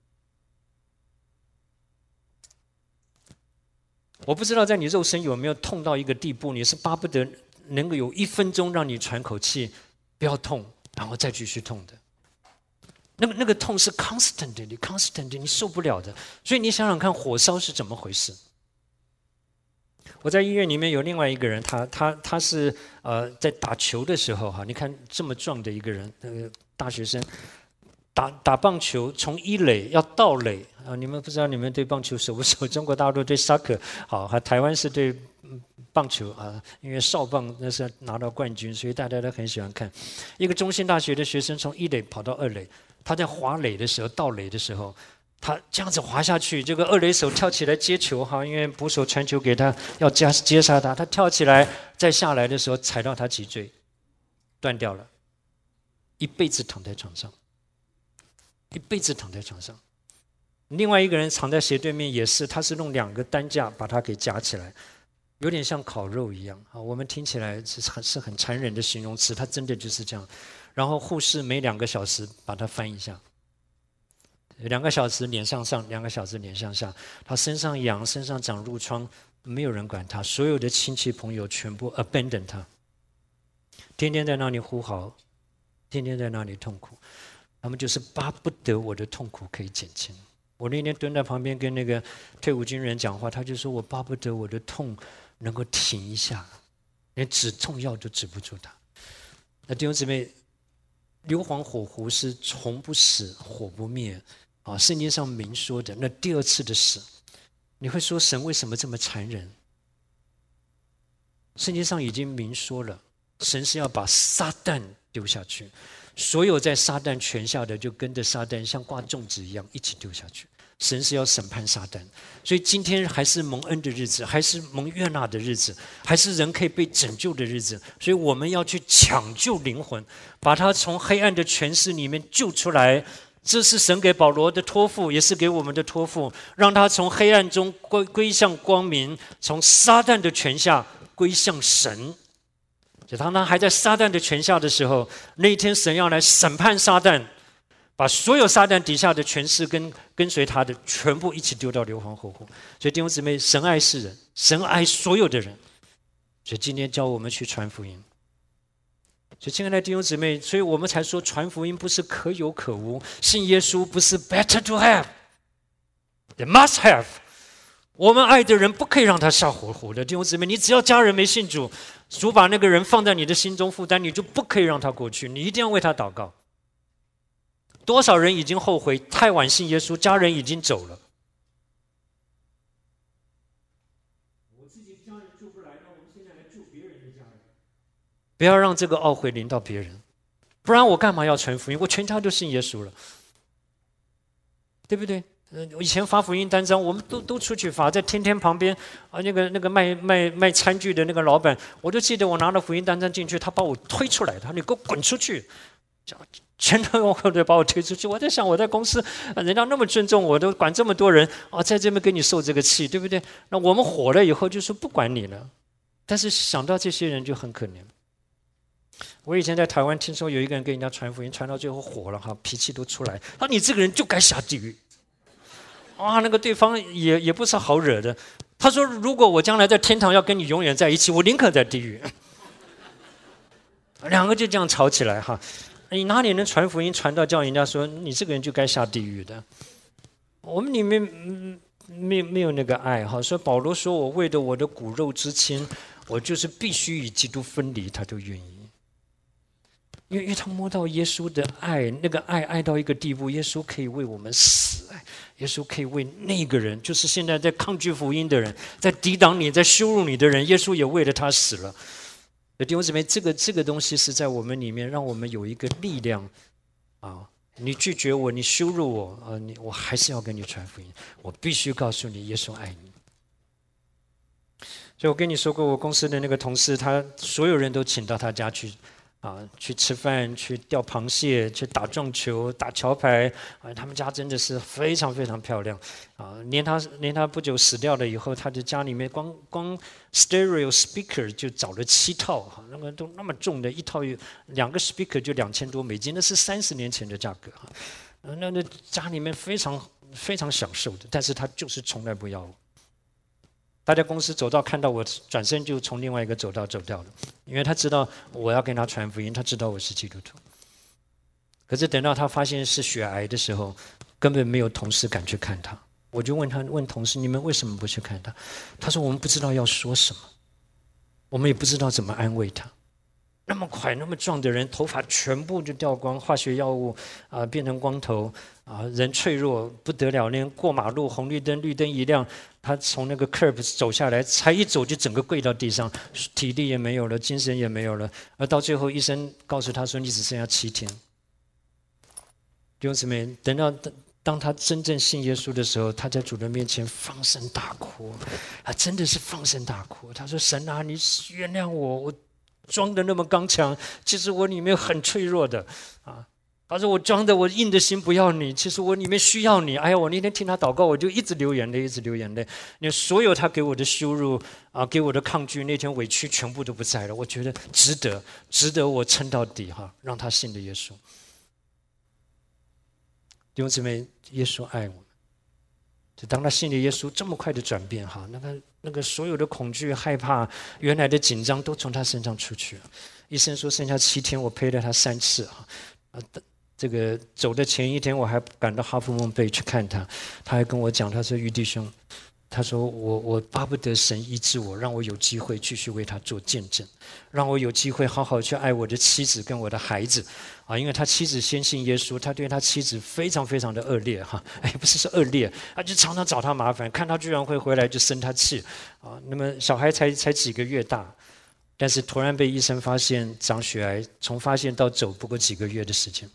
我不知道在你肉身有没有痛到一个地步，你是巴不得能够有1分钟让你喘口气，不要痛，然后再继续痛的。那个痛是 constantly 你受不了的。所以你想想看，火烧是怎么回事？我在医院里面有另外一个人，他是在打球的时候哈，你看这么壮的一个人，大学生打棒球，从1垒要到垒啊！你们不知道你们对棒球熟不熟？中国大陆对 soccer 好，还台湾是对棒球啊，因为少棒那是拿到冠军，所以大家都很喜欢看。一个中兴大学的学生从1垒跑到2垒，他在滑垒的时候，到垒的时候，他这样子滑下去，这个2垒手跳起来接球哈，因为捕手传球给他要接杀他，他跳起来再下来的时候踩到他脊椎，断掉了，一辈子躺在床上。一辈子躺在床上。另外一个人躺在斜对面也是，他是用2个担架把他给夹起来，有点像烤肉一样啊。我们听起来是很残忍的形容词，他真的就是这样。然后护士每2个小时把他翻一下，2个小时脸向上，2个小时脸向下。他身上痒，身上长褥疮，没有人管他，所有的亲戚朋友全部 abandon 他，天天在那里呼嚎，天天在那里痛苦。他们就是巴不得我的痛苦可以减轻。我那天蹲在旁边跟那个退伍军人讲话，他就说我巴不得我的痛能够停一下，连止痛药都止不住他。那弟兄姊妹，硫磺火湖是虫不死火不灭啊，圣经上明说的。那第二次的死，你会说神为什么这么残忍？圣经上已经明说了，神是要把撒旦丢下去。所有在撒旦权下的就跟着撒旦像挂粽子一样一起丢下去。神是要审判撒旦，所以今天还是蒙恩的日子，还是蒙悦纳的日子，还是人可以被拯救的日子。所以我们要去抢救灵魂，把他从黑暗的权势里面救出来。这是神给保罗的托付，也是给我们的托付，让他从黑暗中归向光明，从撒旦的权下归向神。就当他还在撒旦的权下的时候，那一天神要来审判撒旦，把所有撒旦底下的权势跟随他的全部一起丢到硫磺火湖。所以弟兄姊妹，神爱世人，神爱所有的人。所以今天教我们去传福音。所以亲爱的弟兄姊妹，所以我们才说传福音不是可有可无，信耶稣不是 better to have， they must have。我们爱的人不可以让他笑活活的。弟兄姊妹，你只要家人没信主，主把那个人放在你的心中负担，你就不可以让他过去，你一定要为他祷告。多少人已经后悔太晚信耶稣，家人已经走了。我自己的家人救不来，那我们现在来救别人的家人。不要让这个懊悔临到别人，不然我干嘛要传福音？我全家都信耶稣了，对不对？ 以前发福音单张，我们都出去发，在天天旁边那个卖餐具的那个老板，我就记得我拿了福音单张进去，他把我推出来，他说你给我滚出去，全都用口水把我推出去。我在想，我在公司，人家那么尊重我，都管这么多人在这边给你受这个气，对不对？那我们火了以后就说不管你了，但是想到这些人就很可怜。我以前在台湾听说有一个人给人家传福音，传到最后火了脾气都出来，他说你这个人就该下地狱。那个对方也不是好惹的。他说如果我将来在天堂要跟你永远在一起，我宁可在地狱。两个就这样吵起来你哪里能传福音传到叫人家说你这个人就该下地狱的？我们里面没有那个爱所以保罗说我为了我的骨肉之亲，我就是必须与基督分离，他都愿意。因为他摸到耶稣的爱，那个爱到一个地步，耶稣可以为我们死，耶稣可以为那个人，就是现在在抗拒福音的人，在抵挡你，在羞辱你的人，耶稣也为了他死了。弟兄姊妹，这个东西是在我们里面，让我们有一个力量你拒绝我，你羞辱我我还是要跟你传福音，我必须告诉你，耶稣爱你。所以我跟你说过，我公司的那个同事，他所有人都请到他家去。去吃饭，去钓螃蟹，去打撞球，打桥牌他们家真的是非常非常漂亮连他不久死掉了以后，他的家里面光 stereo speaker 就找了7套那个都那么重的，一套2个 speaker 就$2000多，那是30年前的价格那家里面非常非常享受的，但是他就是从来不要我。他在公司走道看到我，转身就从另外一个走道走掉了，因为他知道我要跟他传福音，他知道我是基督徒。可是等到他发现是血癌的时候，根本没有同事敢去看他。我就问同事，你们为什么不去看他？他说我们不知道要说什么，我们也不知道怎么安慰他。那么快那么壮的人，头发全部就掉光，化学药物变成光头人脆弱不得了，连过马路红绿灯绿灯一亮，他从那个 curb 走下来，才一走就整个跪到地上，体力也没有了，精神也没有了，而到最后医生告诉他说你只剩下7天。弟兄姊妹，等到当他真正信耶稣的时候，他在主的面前放声大哭真的是放声大哭。他说神啊，你原谅我装的那么刚强，其实我里面很脆弱的他说我装的我硬的心不要你，其实我里面需要你。我那天听他祷告，我就一直流眼泪，一直流眼泪。你所有他给我的羞辱给我的抗拒，那天委屈全部都不在了。我觉得值得我撑到底让他信了耶稣。弟兄姊妹，耶稣爱我们。就当他信了耶稣，这么快的转变那个所有的恐惧害怕原来的紧张都从他身上出去了。医生说剩下7天，我陪了他3次这个走的前一天我还赶到哈弗梦贝去看他，他还跟我讲，他说于弟兄，他说我巴不得神医治我，让我有机会继续为他做见证，让我有机会好好去爱我的妻子跟我的孩子因为他妻子先信耶稣，他对他妻子非常非常的恶劣不是说恶劣，他就常常找他麻烦，看他居然会回来就生他气那么小孩才几个月大，但是突然被医生发现长血癌，从发现到走不过几个月的时间。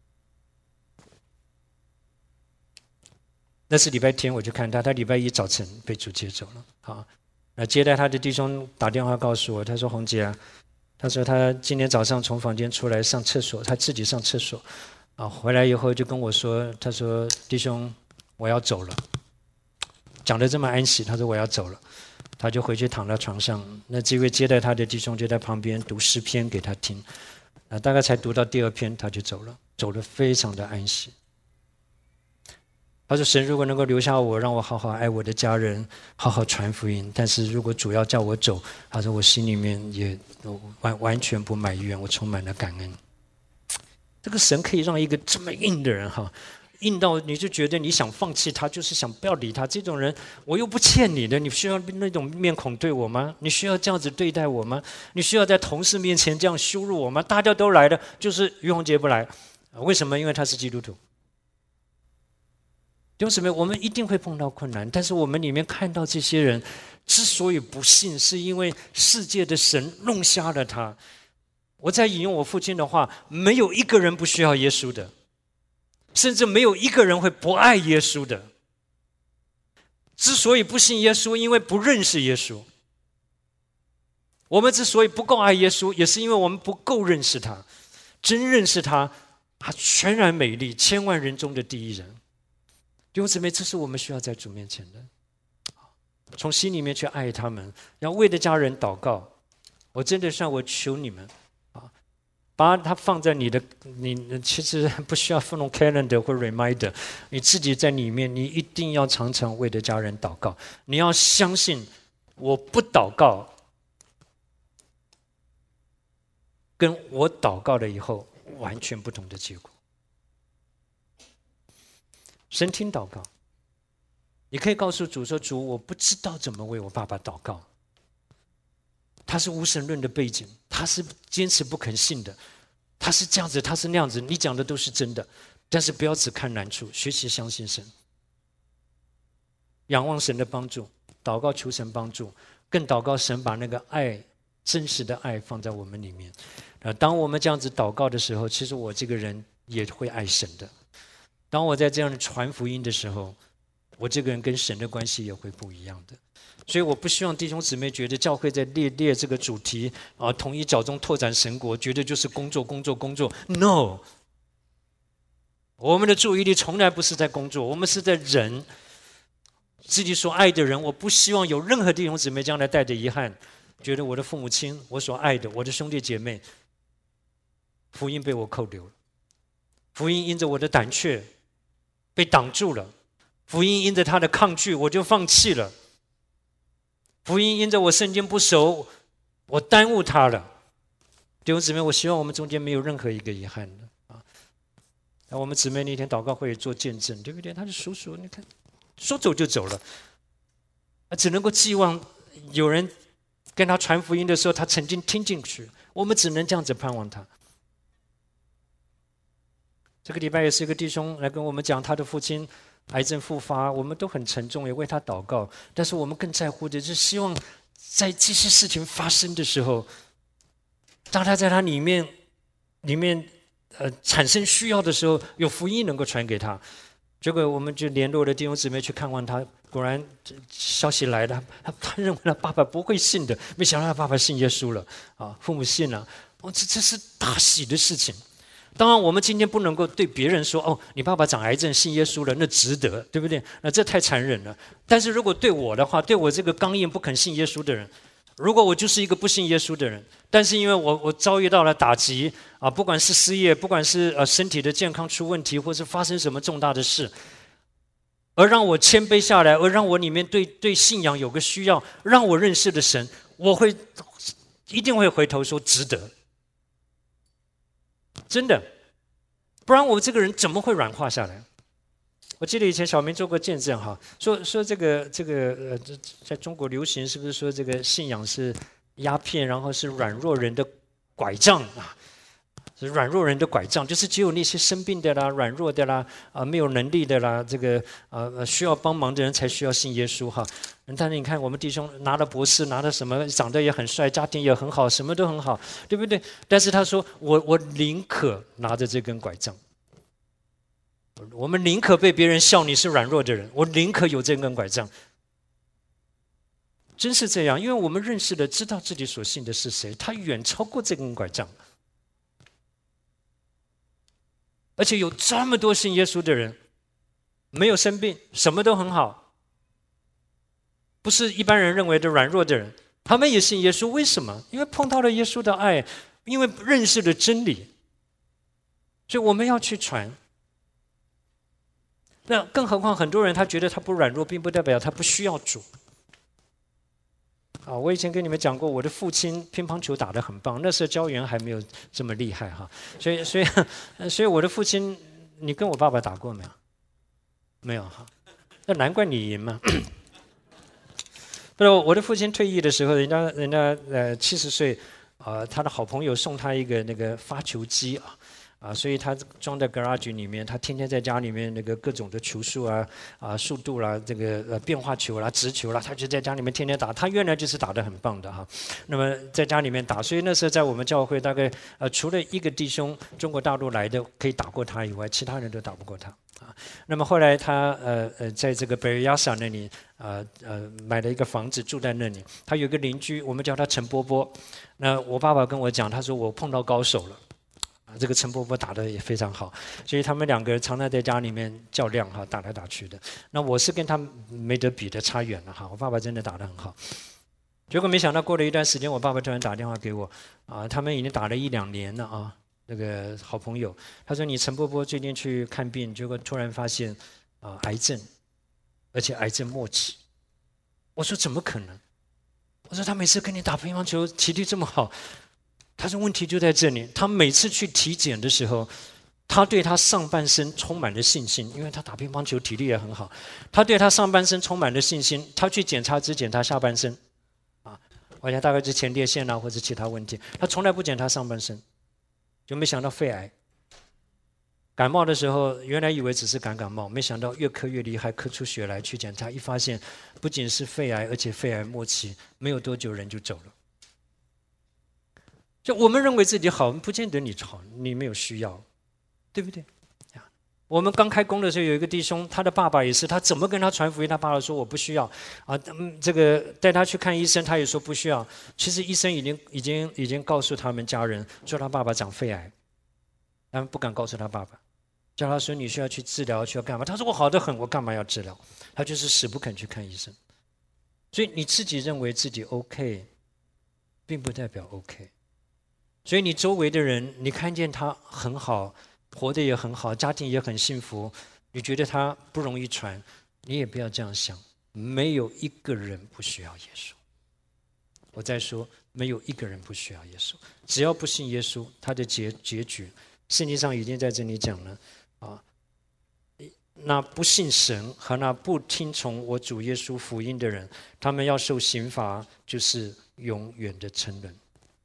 那是礼拜天我去看他，他礼拜1早晨被主接走了那接待他的弟兄打电话告诉我，他说洪姐他说他今天早上从房间出来上厕所，他自己上厕所回来以后就跟我说，他说弟兄我要走了，讲得这么安息，他说我要走了，他就回去躺在床上。那这位接待他的弟兄就在旁边读诗篇给他听大概才读到第2篇他就走了，走得非常的安息。他说神如果能够留下我，让我好好爱我的家人，好好传福音，但是如果主要叫我走，他说我心里面也完全不埋怨，我充满了感恩。这个神可以让一个这么硬的人硬到你就觉得你想放弃他，就是想不要理他，这种人我又不欠你的，你需要那种面孔对我吗？你需要这样子对待我吗？你需要在同事面前这样羞辱我吗？大家都来了，就是于洪杰不来为什么？因为他是基督徒。弟兄姊妹，我们一定会碰到困难，但是我们里面看到这些人之所以不信，是因为世界的神弄瞎了他。我在引用我父亲的话，没有一个人不需要耶稣的，甚至没有一个人会不爱耶稣的。 之所以不信耶稣，因为不认识耶稣。我们之所以不够爱耶稣，也是因为我们不够认识他。真认识他，他全然美丽，千万人中的第一人。弟兄姊妹，这是我们需要在主面前的，从心里面去爱他们，要为的家人祷告。我真的向我求你们把它放在你其实不需要弄 calendar 或 reminder， 你自己在里面，你一定要常常为的家人祷告。你要相信，我不祷告，跟我祷告了以后完全不同的结果。神听祷告，你可以告诉主说：主，我不知道怎么为我爸爸祷告。他是无神论的背景，他是坚持不肯信的，他是这样子，他是那样子，你讲的都是真的，但是不要只看难处，学习相信神，仰望神的帮助，祷告求神帮助，更祷告神把那个爱，真实的爱放在我们里面。当我们这样子祷告的时候，其实我这个人也会爱神的。当我在这样传福音的时候，我这个人跟神的关系也会不一样的。所以我不希望弟兄姊妹觉得教会在列这个主题统一脚中拓展神国，觉得就是工作。No， 我们的注意力从来不是在工作，我们是在人自己所爱的人。我不希望有任何弟兄姊妹将来带着遗憾，觉得我的父母亲，我所爱的，我的兄弟姐妹，福音被我扣留了，福音因着我的胆怯被挡住了，福音因着他的抗拒我就放弃了，福音因着我圣经不熟，我耽误他了。弟兄姊妹，我希望我们中间没有任何一个遗憾的那我们姊妹那天祷告会做见证，对不对？他就数，你看，说走就走了，只能够寄望有人跟他传福音的时候，他曾经听进去。我们只能这样子盼望他。这个礼拜也是一个弟兄来跟我们讲，他的父亲癌症复发，我们都很沉重，也为他祷告。但是我们更在乎的是，希望在这些事情发生的时候，当他在他里面产生需要的时候，有福音能够传给他。结果我们就联络了弟兄姊妹去看望他，果然消息来了，他认为他爸爸不会信的，没想到他爸爸信耶稣了父母信了，这是大喜的事情。当然我们今天不能够对别人说你爸爸长癌症信耶稣了，那值得，对不对？那这太残忍了。但是如果对我的话，对我这个刚硬不肯信耶稣的人，如果我就是一个不信耶稣的人，但是因为我遭遇到了打击不管是失业，不管是身体的健康出问题，或是发生什么重大的事，而让我谦卑下来，而让我里面对信仰有个需要，让我认识的神，我一定会回头说值得，真的，不然我这个人怎么会软化下来？我记得以前小明做过见证说这个在中国流行是不是说这个信仰是鸦片，然后是软弱人的拐杖是软弱人的拐杖，就是只有那些生病的啦、软弱的啦、没有能力的啦，这个需要帮忙的人才需要信耶稣但是你看我们弟兄拿了博士，拿了什么，长得也很帅，家庭也很好，什么都很好，对不对？但是他说我宁可拿着这根拐杖，我们宁可被别人笑你是软弱的人，我宁可有这根拐杖。真是这样，因为我们认识的知道自己所信的是谁，他远超过这根拐杖。而且有这么多信耶稣的人，没有生病，什么都很好，不是一般人认为的软弱的人，他们也信耶稣。为什么？因为碰到了耶稣的爱，因为认识了真理，所以我们要去传。那更何况很多人他觉得他不软弱，并不代表他不需要主。我以前跟你们讲过，我的父亲乒乓球打得很棒，那时候教员还没有这么厉害所以我的父亲，你跟我爸爸打过没有？没有那难怪你赢嘛。不是，我的父亲退役的时候，人家70岁他的好朋友送他一个那个发球机所以他装在 garage 里面，他天天在家里面那个各种的球速速度啦，这个变化球啦、直球啦，他就在家里面天天打。他原来就是打得很棒的那么在家里面打，所以那时候在我们教会大概除了一个弟兄中国大陆来的可以打过他以外，其他人都打不过他那么后来他在这个贝尔亚萨那里买了一个房子住在那里。他有个邻居，我们叫他陈波波。那我爸爸跟我讲，他说我碰到高手了。这个陈伯伯打得也非常好，所以他们两个人常常在家里面较量哈，打来打去的。那我是跟他没得比的，差远了哈。我爸爸真的打得很好，结果没想到过了一段时间，我爸爸突然打电话给我，他们已经打了1-2年了啊。那个好朋友，他说你陈伯伯最近去看病，结果突然发现癌症，而且癌症末期。我说怎么可能？我说他每次跟你打乒乓球体力这么好。他说问题就在这里，他每次去体检的时候，他对他上半身充满了信心，因为他打乒乓球体力也很好，他对他上半身充满了信心。他去检查只检查下半身，我想大概是前列腺或者其他问题，他从来不检查上半身，就没想到肺癌。感冒的时候，原来以为只是感冒，没想到越咳越厉害，咳出血来，去检查一发现，不仅是肺癌，而且肺癌末期，没有多久人就走了。就我们认为自己好，不见得你好，你没有需要，对不对？我们刚开工的时候，有一个弟兄，他的爸爸也是，他怎么跟他传福音，他爸爸说我不需要这个带他去看医生，他也说不需要。其实医生已经告诉他们家人，说他爸爸长肺癌，他们不敢告诉他爸爸，叫他说你需要去治疗，需要干嘛？他说我好得很，我干嘛要治疗？他就是死不肯去看医生。所以你自己认为自己 OK， 并不代表 OK。所以你周围的人，你看见他很好，活得也很好，家庭也很幸福，你觉得他不容易传，你也不要这样想。没有一个人不需要耶稣。我再说，没有一个人不需要耶稣。只要不信耶稣，他的结局，圣经上已经在这里讲了那不信神和那不听从我主耶稣福音的人，他们要受刑罚，就是永远的沉沦。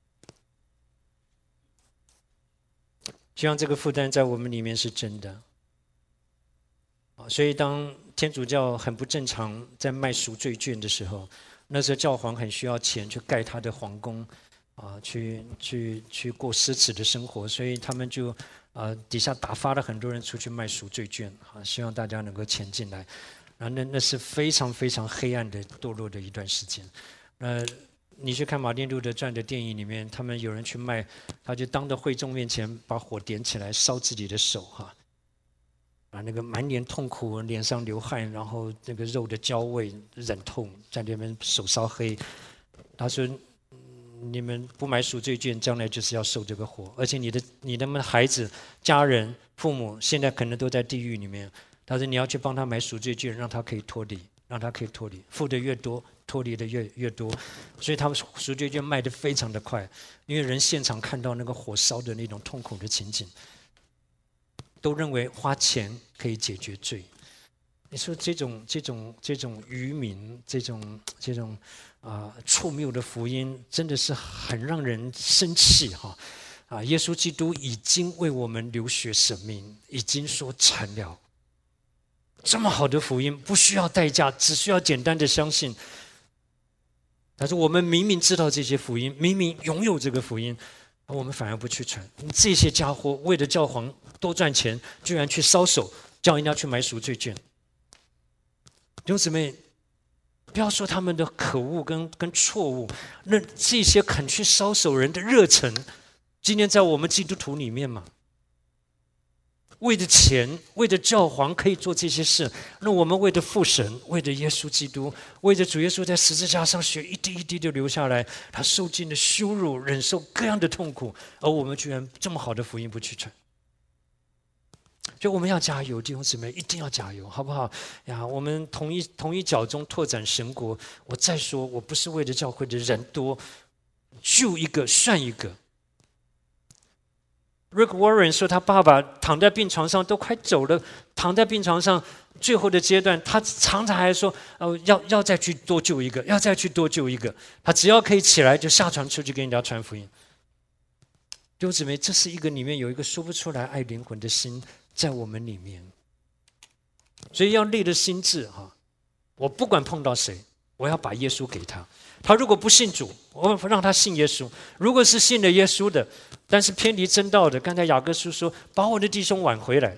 希望这个负担在我们里面是真的。所以当天主教很不正常在卖赎罪券的时候，那时候教皇很需要钱去盖他的皇宫去过奢侈的生活，所以他们就底下打发了很多人出去卖赎罪券希望大家能够钱进来。那是非常非常黑暗的堕落的一段时间。你去看马丁路德传的电影里面，他们有人去卖，他就当着会众面前把火点起来烧自己的手那个满脸痛苦，脸上流汗，然后那个肉的焦味，忍痛在那边手烧黑。他说你们不买赎罪券，将来就是要受这个火，而且你的孩子、家人、父母现在可能都在地狱里面。他说你要去帮他买赎罪券，让他可以脱离，付的越多，脱离的越多。所以他们赎罪券卖得非常的快，因为人现场看到那个火烧的那种痛苦的情景，都认为花钱可以解决罪。你说这种愚民，这种触谬的福音，真的是很让人生气耶稣基督已经为我们流血舍命，已经说成了。这么好的福音，不需要代价，只需要简单的相信。但是我们明明知道这些福音，明明拥有这个福音，我们反而不去传。这些家伙为了教皇多赚钱，居然去烧手，叫人家去买赎罪券。弟兄姊妹，不要说他们的可恶跟错误，那这些肯去烧手人的热忱，今天在我们基督徒里面嘛。为了钱，为了教皇可以做这些事，那我们为了父神，为了耶稣基督，为了主耶稣在十字架上血一滴一滴的流下来，他受尽了羞辱，忍受各样的痛苦，而我们居然这么好的福音不去传。所以我们要加油，弟兄姊妹，一定要加油，好不好呀？我们同一脚中拓展神国。我再说，我不是为了教会的人多，救一个算一个。Rick Warren 说，他爸爸躺在病床上都快走了，躺在病床上最后的阶段，他常常还说，要再去多救一个，要再去多救一个。他只要可以起来，就下船出去给人家传福音。弟兄姊妹，这是一个里面有一个说不出来爱灵魂的心在我们里面，所以要立了心志我不管碰到谁，我要把耶稣给他。他如果不信主，我让他信耶稣；如果是信了耶稣的，但是偏离真道的，刚才雅各书说，把我的弟兄挽回来，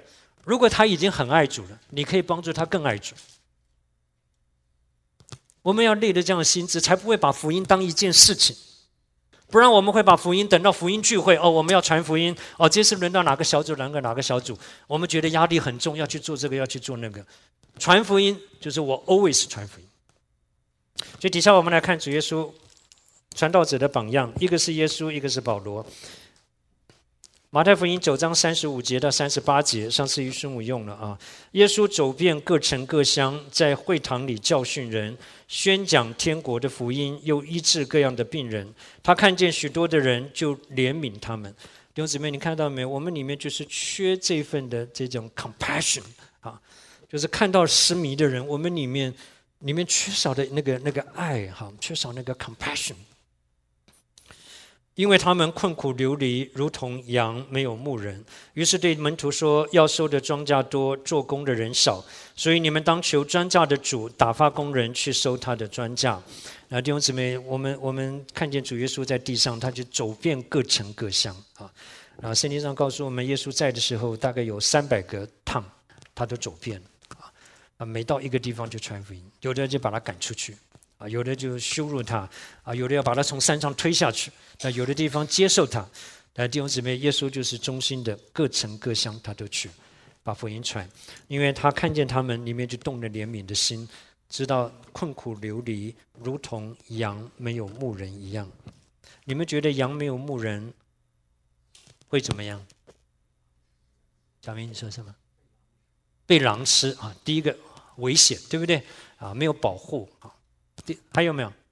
如果他已经很爱主了，你可以帮助他更爱主。我们要立的这样的心志，才不会把福音当一件事情。不然我们会把福音等到福音聚会，我们要传福音，这次轮到哪个小组，哪个小组，我们觉得压力很重，要去做这个，要去做那个。传福音就是我 always 传福音。所以底下我们来看主耶稣传道者的榜样，一个是耶稣，一个是保罗。马太福音9章35节到38节，上次于师母用了啊。耶稣走遍各城各乡，在会堂里教训人，宣讲天国的福音，又医治各样的病人。他看见许多的人，就怜悯他们。弟兄姊妹，你看到没有？我们里面就是缺这份的这种 compassion 啊，就是看到失迷的人，我们里面缺少的那个爱哈，缺少那个 compassion。因为他们困苦流离，如同羊没有牧人，于是对门徒说：要收的庄稼多，做工的人少，所以你们当求庄稼的主打发工人去收他的庄稼。弟兄姊妹，我们看见主耶稣在地上，他就走遍各城各乡啊。圣经上告诉我们，耶稣在的时候，大概有300个趟，他都走遍了每到一个地方就传福音，有的就把他赶出去。有的就羞辱他有的要把他从山上推下去，有的地方接受他。弟兄姊妹，耶稣就是忠心的，各城各乡他都去把福音传，因为他看见他们里面就动了怜悯的心，知道困苦流离，如同羊没有牧人一样。你们觉得羊没有牧人会怎么样？小明你说什么？被狼吃第一个危险，对不对没有保护还有没有？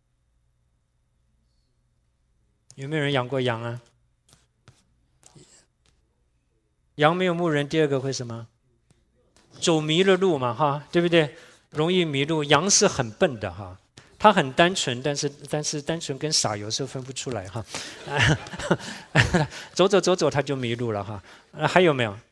有没有人养过羊啊？羊没有牧人，第二个会什么？走迷了路嘛对不对？容易迷路。羊是很笨的它很单纯，但是单纯跟傻有时候分不出来走它就迷路了还有没有？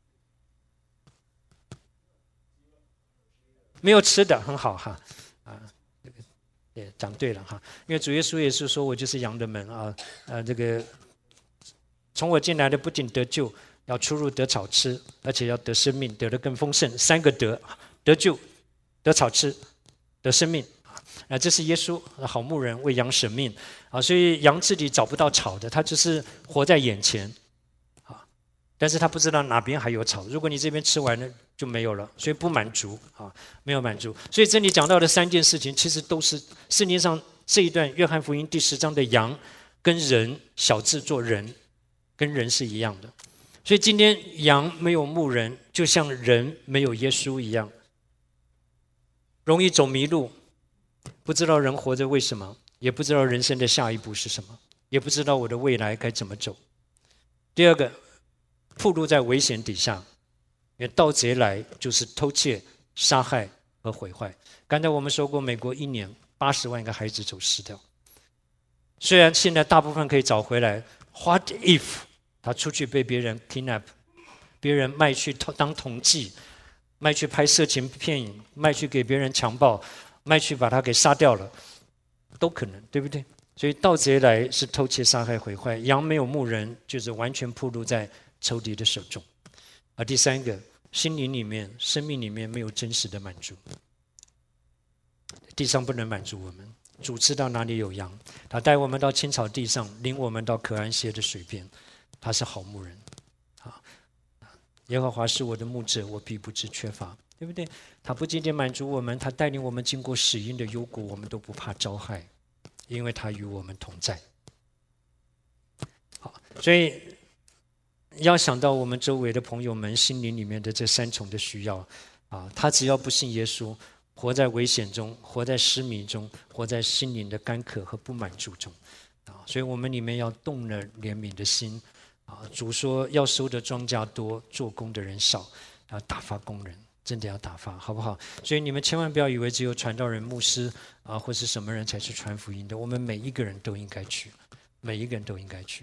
没有吃的，很好也讲对了因为主耶稣也是说，我就是羊的门这个从我进来的不仅得救，要出入得草吃，而且要得生命，得的更丰盛。3个得救、得草吃、得生命这是耶稣好牧人为羊舍命所以羊自己找不到草的，他只是活在眼前但是他不知道哪边还有草，如果你这边吃完了就没有了，所以不满足没有满足。所以这里讲到的3件事情，其实都是圣经上这一段约翰福音第10章的羊跟人小字做人，跟人是一样的。所以今天羊没有牧人，就像人没有耶稣一样，容易走迷路，不知道人活着为什么，也不知道人生的下一步是什么，也不知道我的未来该怎么走。第二个，暴露在危险底下，因为盗贼来就是偷窃、杀害和毁坏。刚才我们说过，美国1年80万个孩子走失掉，虽然现在大部分可以找回来 ，What if 他出去被别人 kidnap， 别人卖去当统计，卖去拍色情片影，卖去给别人强暴，卖去把他给杀掉了，都可能，对不对？所以盗贼来是偷窃、杀害、毁坏，羊没有牧人，就是完全暴露在仇敌的手中。第3个，心灵里面、生命里面没有真实的满足，地上不能满足我们。主知道哪里有羊，他带我们到青草地上，领我们到可安歇的水边，他是好牧人耶和华是我的牧者，我必不致缺乏，对不对？他不仅仅满足我们，他带领我们经过死荫的幽谷，我们都不怕遭害，因为他与我们同在。所以要想到我们周围的朋友们心灵里面的这3重的需要他只要不信耶稣，活在危险中，活在失迷中，活在心灵的干渴和不满足中所以我们里面要动了怜悯的心主说要收的庄稼多，做工的人少打发工人，真的要打发，好不好？所以你们千万不要以为只有传道人、牧师或是什么人才是传福音的，我们每一个人都应该去，每一个人都应该去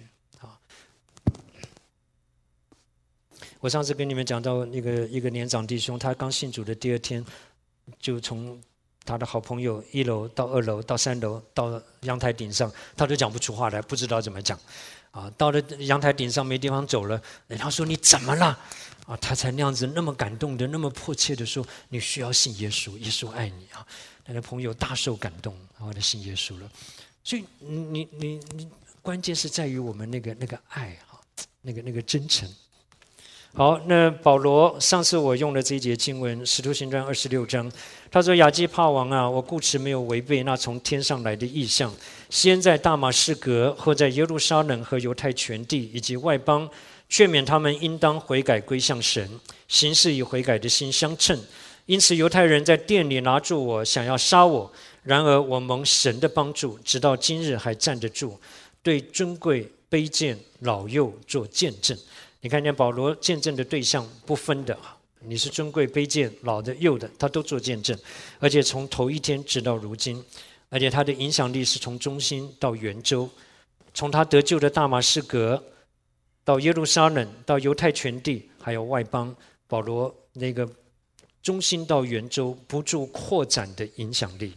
我上次跟你们讲到一个年长弟兄，他刚信主的第2天就从他的好朋友1楼到2楼到3楼到阳台顶上，他都讲不出话来，不知道怎么讲。到了阳台顶上没地方走了，人家说你怎么了？他才那样子那么感动的，那么迫切的说你需要信耶稣，耶稣爱你啊！他的朋友大受感动，然后他信耶稣了。所以你关键是在于我们那个爱哈，那个真诚。好，那保罗上次我用的这一节经文《使徒行传》26章，他说：“亚基帕王啊，我故此没有违背那从天上来的意象，先在大马士革或在耶路撒冷和犹太全地以及外邦，劝勉他们应当悔改归向神，行事以悔改的心相称。因此犹太人在殿里拿住我，想要杀我，然而我蒙神的帮助，直到今日还站得住，对尊贵卑贱老幼做见证。”你看见保罗见证的对象不分的，你是尊贵卑贱老的幼的，他都做见证，而且从头一天直到如今，而且他的影响力是从中心到圆周，从他得救的大马士革到耶路撒冷到犹太全地还有外邦，保罗那个中心到圆周不住扩展的影响力。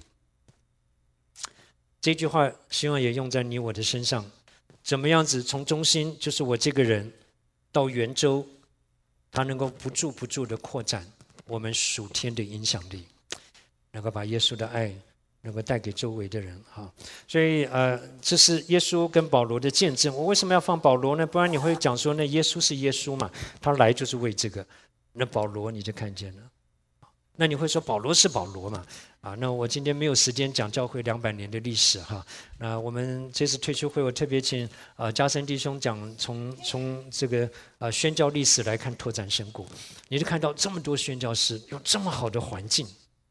这句话希望也用在你我的身上，怎么样子从中心就是我这个人到圆周，它能够不住的扩展我们属天的影响力，能够把耶稣的爱能够带给周围的人哈。所以这是耶稣跟保罗的见证。我为什么要放保罗呢？不然你会讲说那耶稣是耶稣嘛，他来就是为这个。那保罗你就看见了，那你会说保罗是保罗嘛？那我今天没有时间讲教会200年的历史哈。那我们这次退休会，我特别请嘉森弟兄讲从这个宣教历史来看拓展神国，你就看到这么多宣教士有这么好的环境，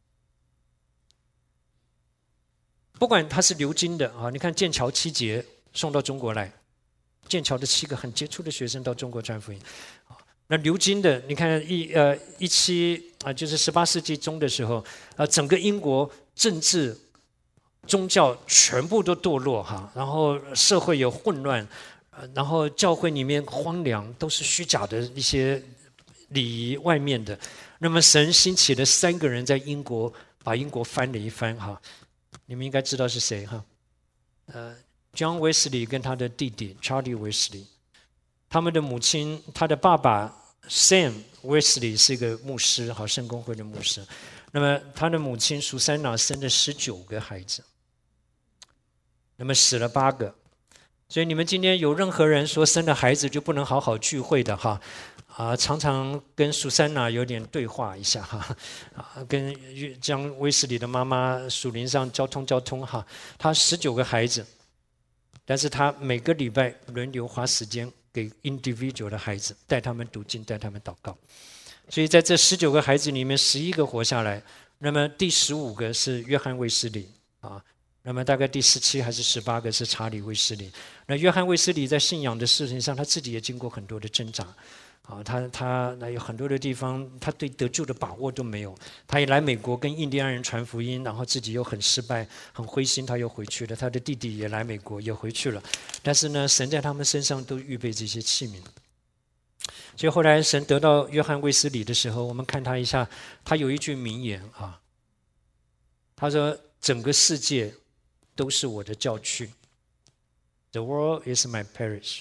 不管他是流经的你看剑桥7节送到中国来，剑桥的7个很杰出的学生到中国传福音。那流经的，你看就是18世纪中的时候，整个英国政治、宗教全部都堕落哈，然后社会有混乱，然后教会里面荒凉，都是虚假的一些礼仪外面的。那么神兴起了3个人在英国，把英国翻了一番哈。你们应该知道是谁哈？John Wesley 跟他的弟弟 Charlie Wesley。他们的母亲，他的爸爸 Sam Wesley 是一个牧师，圣公会的牧师。那么他的母亲苏珊娜生了19个孩子，那么死了8个。所以你们今天有任何人说生了孩子就不能好好聚会的常常跟苏珊娜有点对话一下跟江威斯里的妈妈属灵上交通他19个孩子，但是他每个礼拜轮流花时间给 individual 的孩子，带他们读经，带他们祷告。所以在这19个孩子里面11个活下来，那么第15个是约翰卫斯理那么大概第17还是18个是查理卫斯理。那约翰卫斯理在信仰的事情上他自己也经过很多的挣扎他有很多的地方他对得救的把握都没有，他也来美国跟印第安人传福音，然后自己又很失败很灰心，他又回去了。他的弟弟也来美国也回去了，但是呢神在他们身上都预备这些器皿。所以后来神得到约翰卫斯理的时候，我们看他一下，他有一句名言他说整个世界都是我的教区， The world is my parish。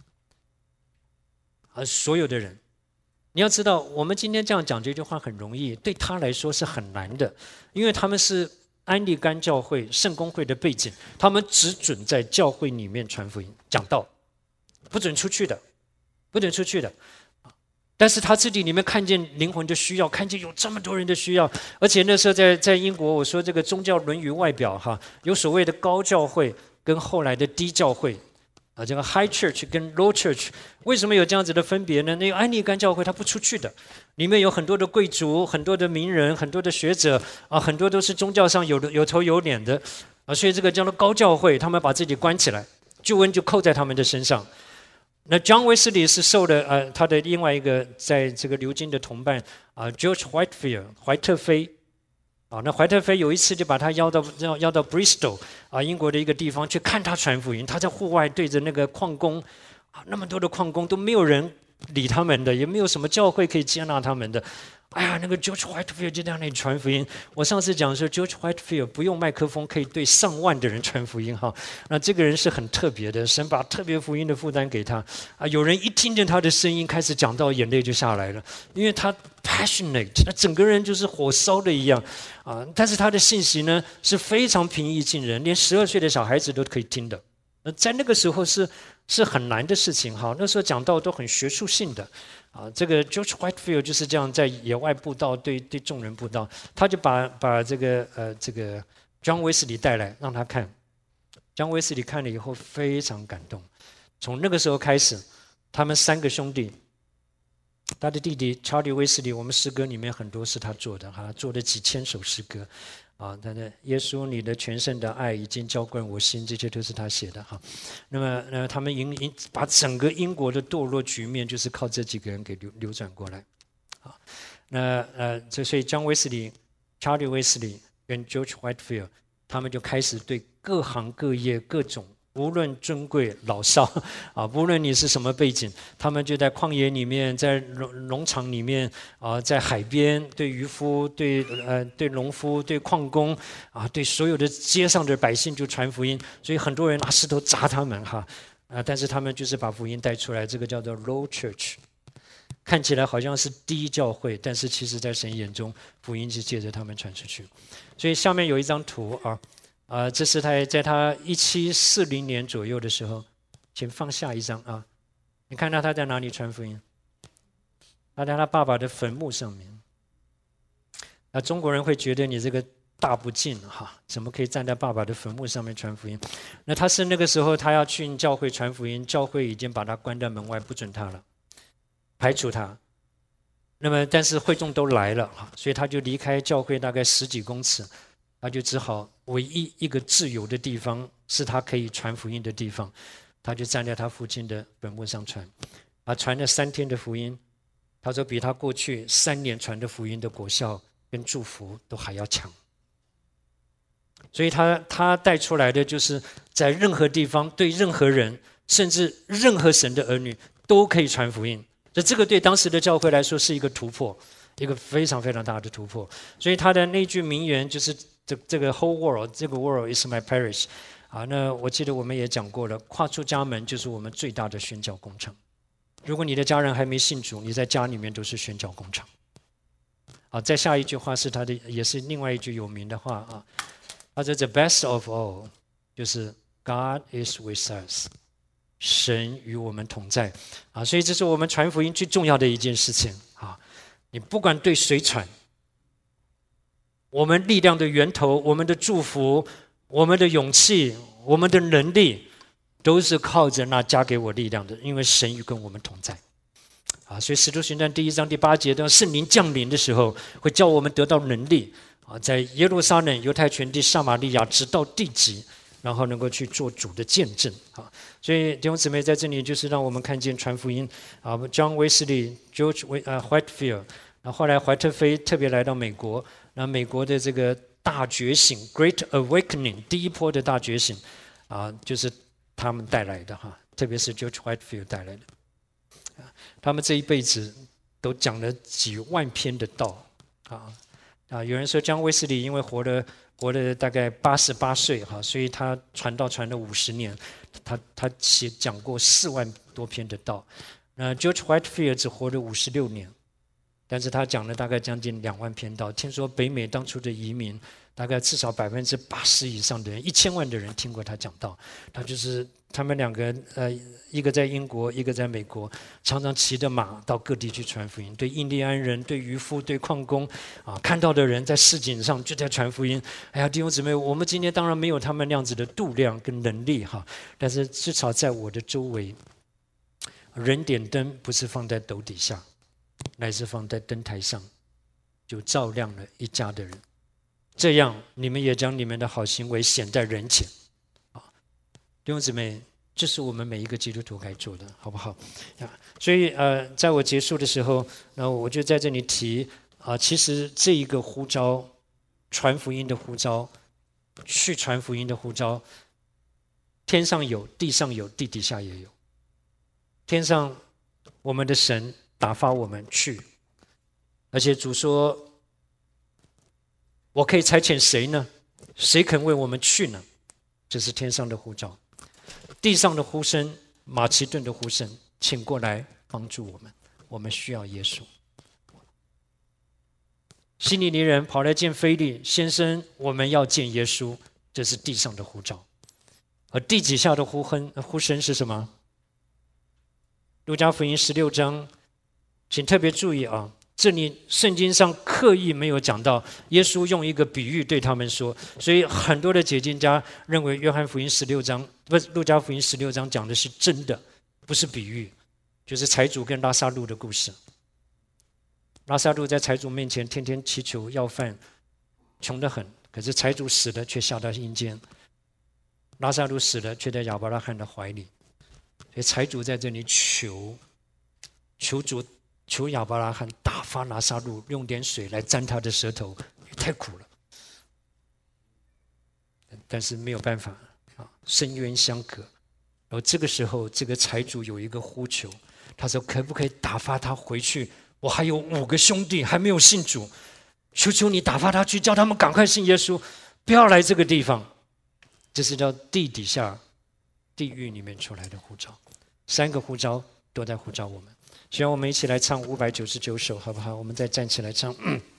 所有的人，你要知道我们今天这样讲这句话很容易，对他来说是很难的，因为他们是安利甘教会圣公会的背景，他们只准在教会里面传福音讲道，不准出去的，不准出去的。但是他自己里面看见灵魂的需要，看见有这么多人的需要，而且那时候在英国，我说这个宗教论语外表有所谓的高教会跟后来的低教会这个 high church 跟 low church， 为什么有这样子的分别呢？那个安利甘教会它不出去的，里面有很多的贵族，很多的名人，很多的学者很多都是宗教上有头有脸的所以这个叫做高教会，他们把自己关起来，救恩就扣在他们的身上。那 John Wesley 是受了他的另外一个在这个流经的同伴George Whitefield 怀特菲那怀特菲有一次就把他邀到 Bristol 英国的一个地方去看他传福音。他在户外对着那个矿工那么多的矿工都没有人理他们的，也没有什么教会可以接纳他们的哎呀，那个 George Whitefield 就在那里传福音。我上次讲说 George Whitefield 不用麦克风可以对上万的人传福音哈。那这个人是很特别的，神把特别福音的负担给他啊。有人一听见他的声音开始讲到，眼泪就下来了，因为他 passionate， 他整个人就是火烧的一样啊。但是他的信息呢是非常平易近人，连12岁的小孩子都可以听的。在那个时候是很难的事情哈。那时候讲道都很学术性的。这个 George Whitefield 就是这样在野外布道，对众人布道，他就把这个John Wesley 带来让他看，John Wesley 看了以后非常感动。从那个时候开始，他们3个兄弟，他的弟弟 Charlie Wesley， 我们诗歌里面很多是他做的哈，做了几千首诗歌。他的耶稣，你的全胜的爱已经浇灌我心，这些都是他写的哈。那么他们把整个英国的堕落局面，就是靠这几个人给扭转过来。所以 John Wesley、Charlie Wesley 跟 George Whitefield， 他们就开始对各行各业各种。无论尊贵老少无论你是什么背景，他们就在旷野里面，在农场里面在海边，对渔夫、对农夫、对矿工对所有的街上的百姓就传福音。所以很多人拿石头砸他们但是他们就是把福音带出来，这个叫做 Low Church， 看起来好像是低教会，但是其实在神眼中，福音是借着他们传出去。所以下面有一张图这是在他1740年左右的时候，请放下一张你看到他在哪里传福音？他在他爸爸的坟墓上面。中国人会觉得你这个大不敬怎么可以站在爸爸的坟墓上面传福音？那他是那个时候他要去教会传福音，教会已经把他关在门外，不准他了，排除他。那么但是会众都来了所以他就离开教会大概10几公尺。他就只好唯一一个自由的地方是他可以传福音的地方，他就站在他父亲的坟墓上传，传了3天的福音，他说比他过去3年传的福音的果效跟祝福都还要强。所以他带出来的就是在任何地方对任何人，甚至任何神的儿女都可以传福音。这个对当时的教会来说是一个突破，一个非常非常大的突破。所以他的那句名言就是这个 whole world， 这个 world is my parish。那我记得我们也讲过了，跨出家门就是我们最大的宣教工程。如果你的家人还没信主，你在家里面都是宣教工程。再下一句话是他的，也是另外一句有名的话他说 the best of all 就是 God is with us， 神与我们同在所以这是我们传福音最重要的一件事情你不管对谁传，我们力量的源头，我们的祝福，我们的勇气，我们的能力，都是靠着那加给我力量的，因为神与跟我们同在所以使徒行传1章第8节，当圣灵降临的时候，会叫我们得到能力在耶路撒冷、犹太全地、撒玛利亚，直到地极，然后能够去做主的见证所以弟兄姊妹在这里就是让我们看见传福音John Wesley、George Whitefield， 后来怀特菲特别来到美国，那美国的这个大觉醒 Great Awakening 第一波的大觉醒就是他们带来的特别是 George Whitefield 带来的他们这一辈子都讲了几万篇的道有人说John Wesley因为活了大概88岁所以他传道传了50年，他讲过4万多篇的道。George Whitefield 只活了56年，但是他讲了大概将近2万篇道。听说北美当初的移民大概至少80%以上的人，1000万的人听过他讲道。他们2个一个在英国，一个在美国，常常骑着马到各地去传福音，对印第安人、对渔夫、对矿工看到的人在市井上就在传福音。哎呀，弟兄姊妹，我们今天当然没有他们那样子的度量跟能力但是至少在我的周围，人点灯不是放在斗底下，乃是放在灯台上，就照亮了一家的人。这样你们也将你们的好行为显在人前弟兄姊妹，这是我们每一个基督徒该做的，好不好所以在我结束的时候，我就在这里提其实这一个呼召，传福音的呼召，去传福音的呼召，天上有，地上有，地底下也有。天上我们的神打发我们去， 而且主说，我可以差遣谁呢？谁肯为我们去呢？这是天上的呼召，地上的呼声，马其顿的呼声，请过来帮助我们，我们需要耶稣。希利尼人跑来见腓利，先生，我们要见耶稣，这是地上的呼召。而地底下的呼声是什么？路加福音16章，请特别注意啊，这里圣经上刻意没有讲到耶稣用一个比喻对他们说，所以很多的解经家认为路加福音16章讲的是真的，不是比喻，就是财主跟拉撒路的故事。拉撒路在财主面前天天祈求要饭，穷得很，可是财主死了却下到阴间，拉撒路死了却在亚伯拉罕的怀里，所以财主在这里求亚伯拉罕打发拉撒路用点水来沾他的舌头，太苦了，但是没有办法啊，深渊相隔。然后这个时候，这个财主有一个呼求，他说：“可不可以打发他回去？我还有5个兄弟还没有信主，求求你打发他去，叫他们赶快信耶稣，不要来这个地方。”这是叫地底下、地狱里面出来的呼召，3个呼召都在呼召我们。希望我们一起来唱599首，好不好？我们再站起来唱。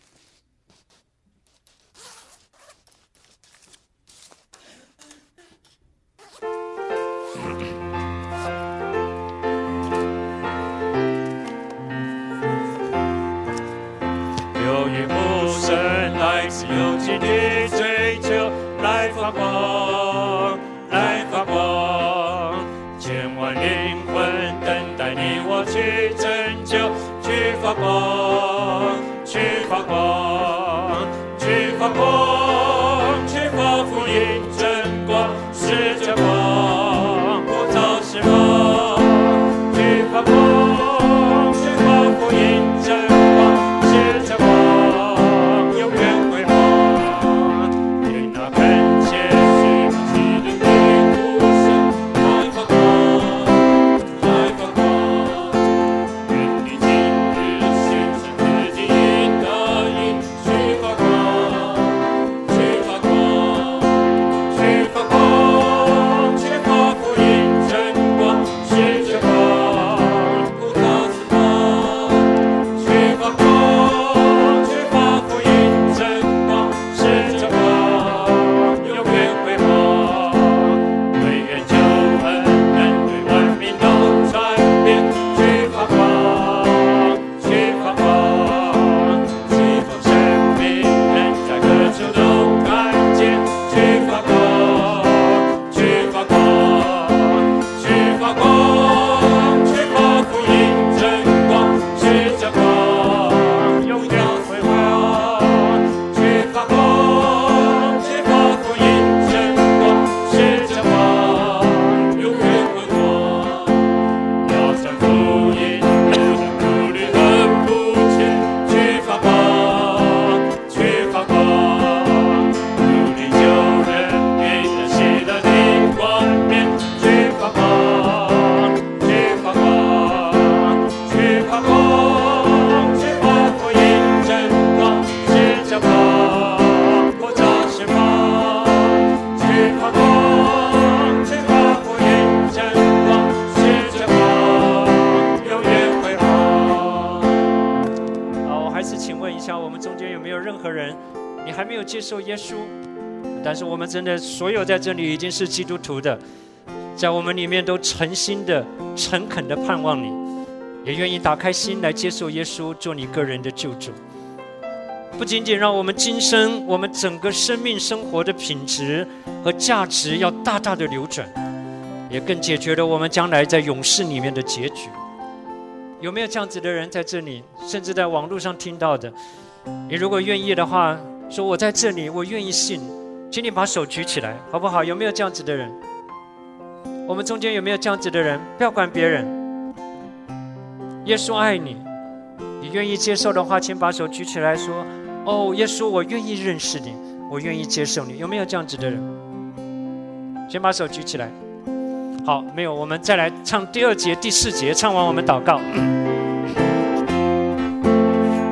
有一呼声来自有情的追求，来发光，来发光，千万灵魂等待你我去拯救，去发光，去发光，去发光，去发福音真光，是这光，不造是梦，去发光，去发福音真光，是这光，永远辉煌，给那恳切是基督的呼声，来发光，来发光，愿你今日献上自己的意，去发光，去发光，去发光，去发福音真光，是这光，不造是梦，去发光，去发福音真光，是这光，永远辉煌，唯愿救恩能对万民都传遍，去发光，去发光，希望生命能在各处都看见，去发光，去发光，去发光，去发福音真光，是这光，永远辉煌，去发光，去发福音真光，是这光，永远辉煌，要传福音，不讲顾虑和不谦，去发光，去发光，努力救人，给那喜乐的冠冕，去发光，去发光，去发光，去发福音真光，是这光，不造是梦，去发光，去发福音真光，是这光，永远辉煌。 好，我还是请问一下，我们中间有没有任何人，你还没有接受耶稣？但是我们真的所有在这里已经是基督徒的，在我们里面都诚心的、诚恳的盼望你，也愿意打开心来接受耶稣做你个人的救主。不仅仅让我们今生我们整个生命生活的品质和价值要大大的流转，也更解决了我们将来在永世里面的结局。有没有这样子的人在这里，甚至在网络上听到的？你如果愿意的话，说我在这里，我愿意信，请你把手举起来，好不好？有没有这样子的人？我们中间有没有这样子的人？不要管别人，耶稣爱你，你愿意接受的话，请把手举起来说：哦，耶稣，我愿意认识你，我愿意接受你。有没有这样子的人？先把手举起来。好，没有，我们再来唱第2节、第4节，唱完我们祷告。 天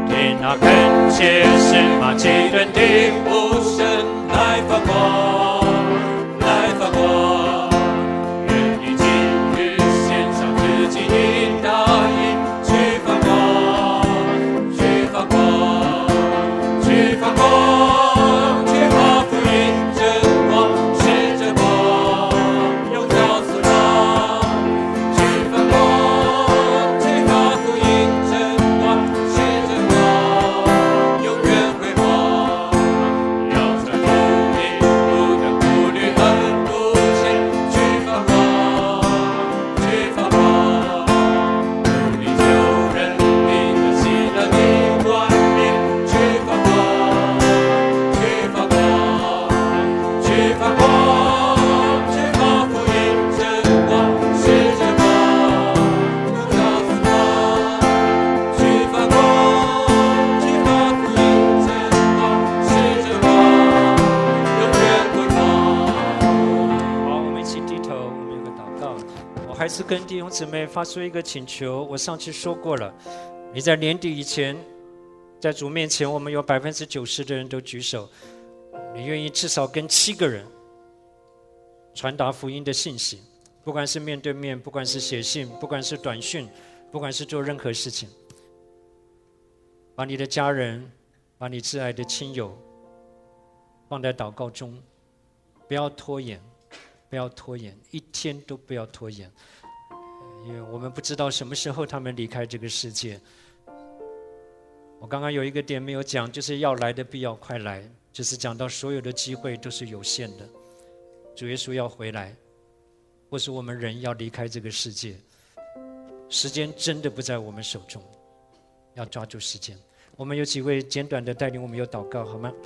那恳切是马其顿的呼声来发光，来发光。愿你今日献上自己的大义，去发光，去发光，去发光，去把福音真光，使这光永照四方。去发光，去把福音真光，使这光永远辉煌。要传福音，不但顾虑和不懈，去发光，去发光。努力救人，你的喜乐的冠冕，去发光，去发光，去发光，去把福音真光，使这光永照四方。去发光，去把福音真光，使这光永远辉煌。 好，我们一起低头，我们有个祷告。我还是跟弟兄姊妹发出一个请求。我上次说过了，你在年底以前，在主面前，我们有90%的人都举手，你愿意至少跟7个人传达福音的信息，不管是面对面，不管是写信，不管是短讯，不管是做任何事情，把你的家人，把你挚爱的亲友放在祷告中，不要拖延，不要拖延，一天都不要拖延，因为我们不知道什么时候他们离开这个世界。我刚刚有一个点没有讲，就是要来的必要快来，就是讲到所有的机会都是有限的，主耶稣要回来，或是我们人要离开这个世界，时间真的不在我们手中，要抓住时间。我们有几位简短的带领我们有祷告好吗？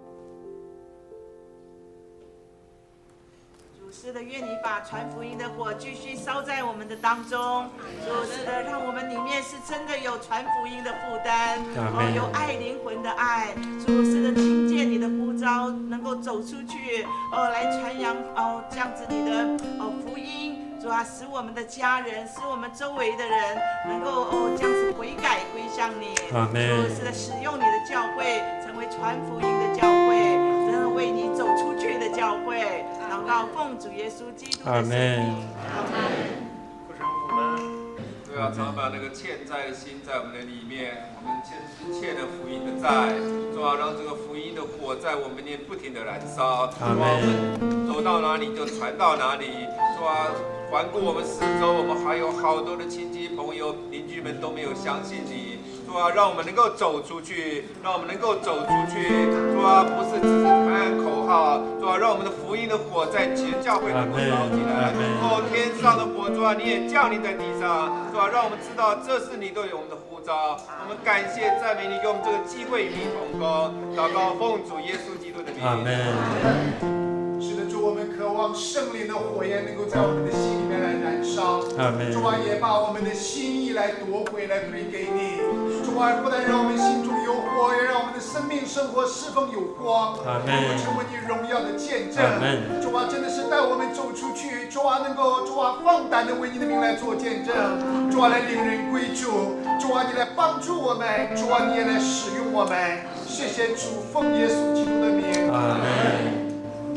是的，愿你把传福音的火继续烧在我们的当中。主，是的，让我们里面是真的有传福音的负担，有爱灵魂的爱。主，是的，听见你的呼召，能够走出去，来传扬这样子你的福音。主啊，使我们的家人，使我们周围的人能够这样子悔改归向你。主，是的，使用你的教会成为传福音的教会，真的为你走出去的教会。祷告，奉主耶稣基督的圣名。阿门。 不是我们都要常把那个欠债的心在我们的里面，我们欠了福音的债，主要让这个福音的火在我们里面不停的燃烧，主要我们走到哪里就传到哪里，主要环顾我们四周，我们还有好多的亲戚朋友邻居们都没有相信你，主啊，让我们能够走出去，让我们能够走出去，主啊，不是只是喊口号，主啊，让我们的福音的火在全教会能够烧起来。天上的火，主啊，你也降临在地上，主啊，让我们知道这是你对我们的呼召。我们感谢赞美你，给我们这个机会与你同工。祷告奉主耶稣基督的名。 阿门。 是的，主，我们渴望圣灵的火焰能够在我们的心里面来燃烧。主啊，也把我们的心意来夺回来归给你。主啊，不但让我们心中有火，也让我们的生命生活侍奉有光，能够成为你荣耀的见证。主啊，真的是带我们走出去。主啊，能够放胆的为你的名来做见证。主啊，来领人归主。主啊，你来帮助我们。主啊，你也来使用我们。谢谢主，奉耶稣基督的名。 阿门。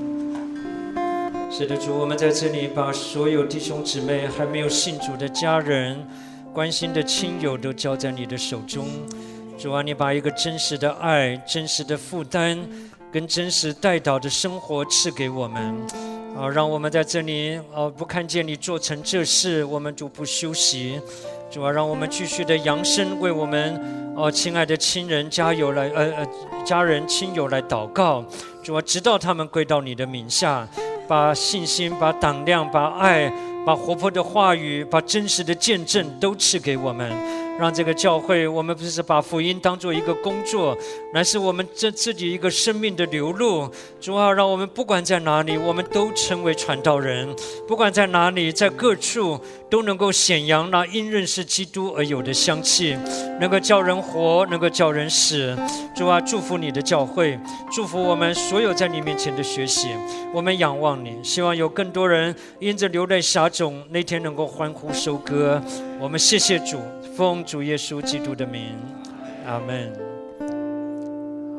是的，主，我们在这里把所有弟兄姊妹还没有信主的家人、关心的亲友都交在你的手中。主啊，你把一个真实的爱、真实的负担跟真实带导的生活赐给我们，让我们在这里不看见你做成这事，我们就不休息。主啊，让我们继续的扬声，为我们亲爱的亲人、家人、亲友来祷告。主啊，直到他们归到你的名下，把信心、把胆量、把爱、把活泼的话语、把真实的见证都赐给我们。让这个教会，我们不是把福音当作一个工作，乃是我们自己一个生命的流露。主啊，让我们不管在哪里，我们都成为传道人，不管在哪里，在各处都能够显扬那因认识基督而有的香气，能够叫人活，能够叫人死。主啊，祝福你的教会，祝福我们所有在你面前的学习。我们仰望你，希望有更多人因着流泪撒种，那天能够欢呼收割。我们谢谢主，奉主耶稣基督的名，阿们。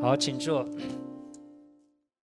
好，请坐。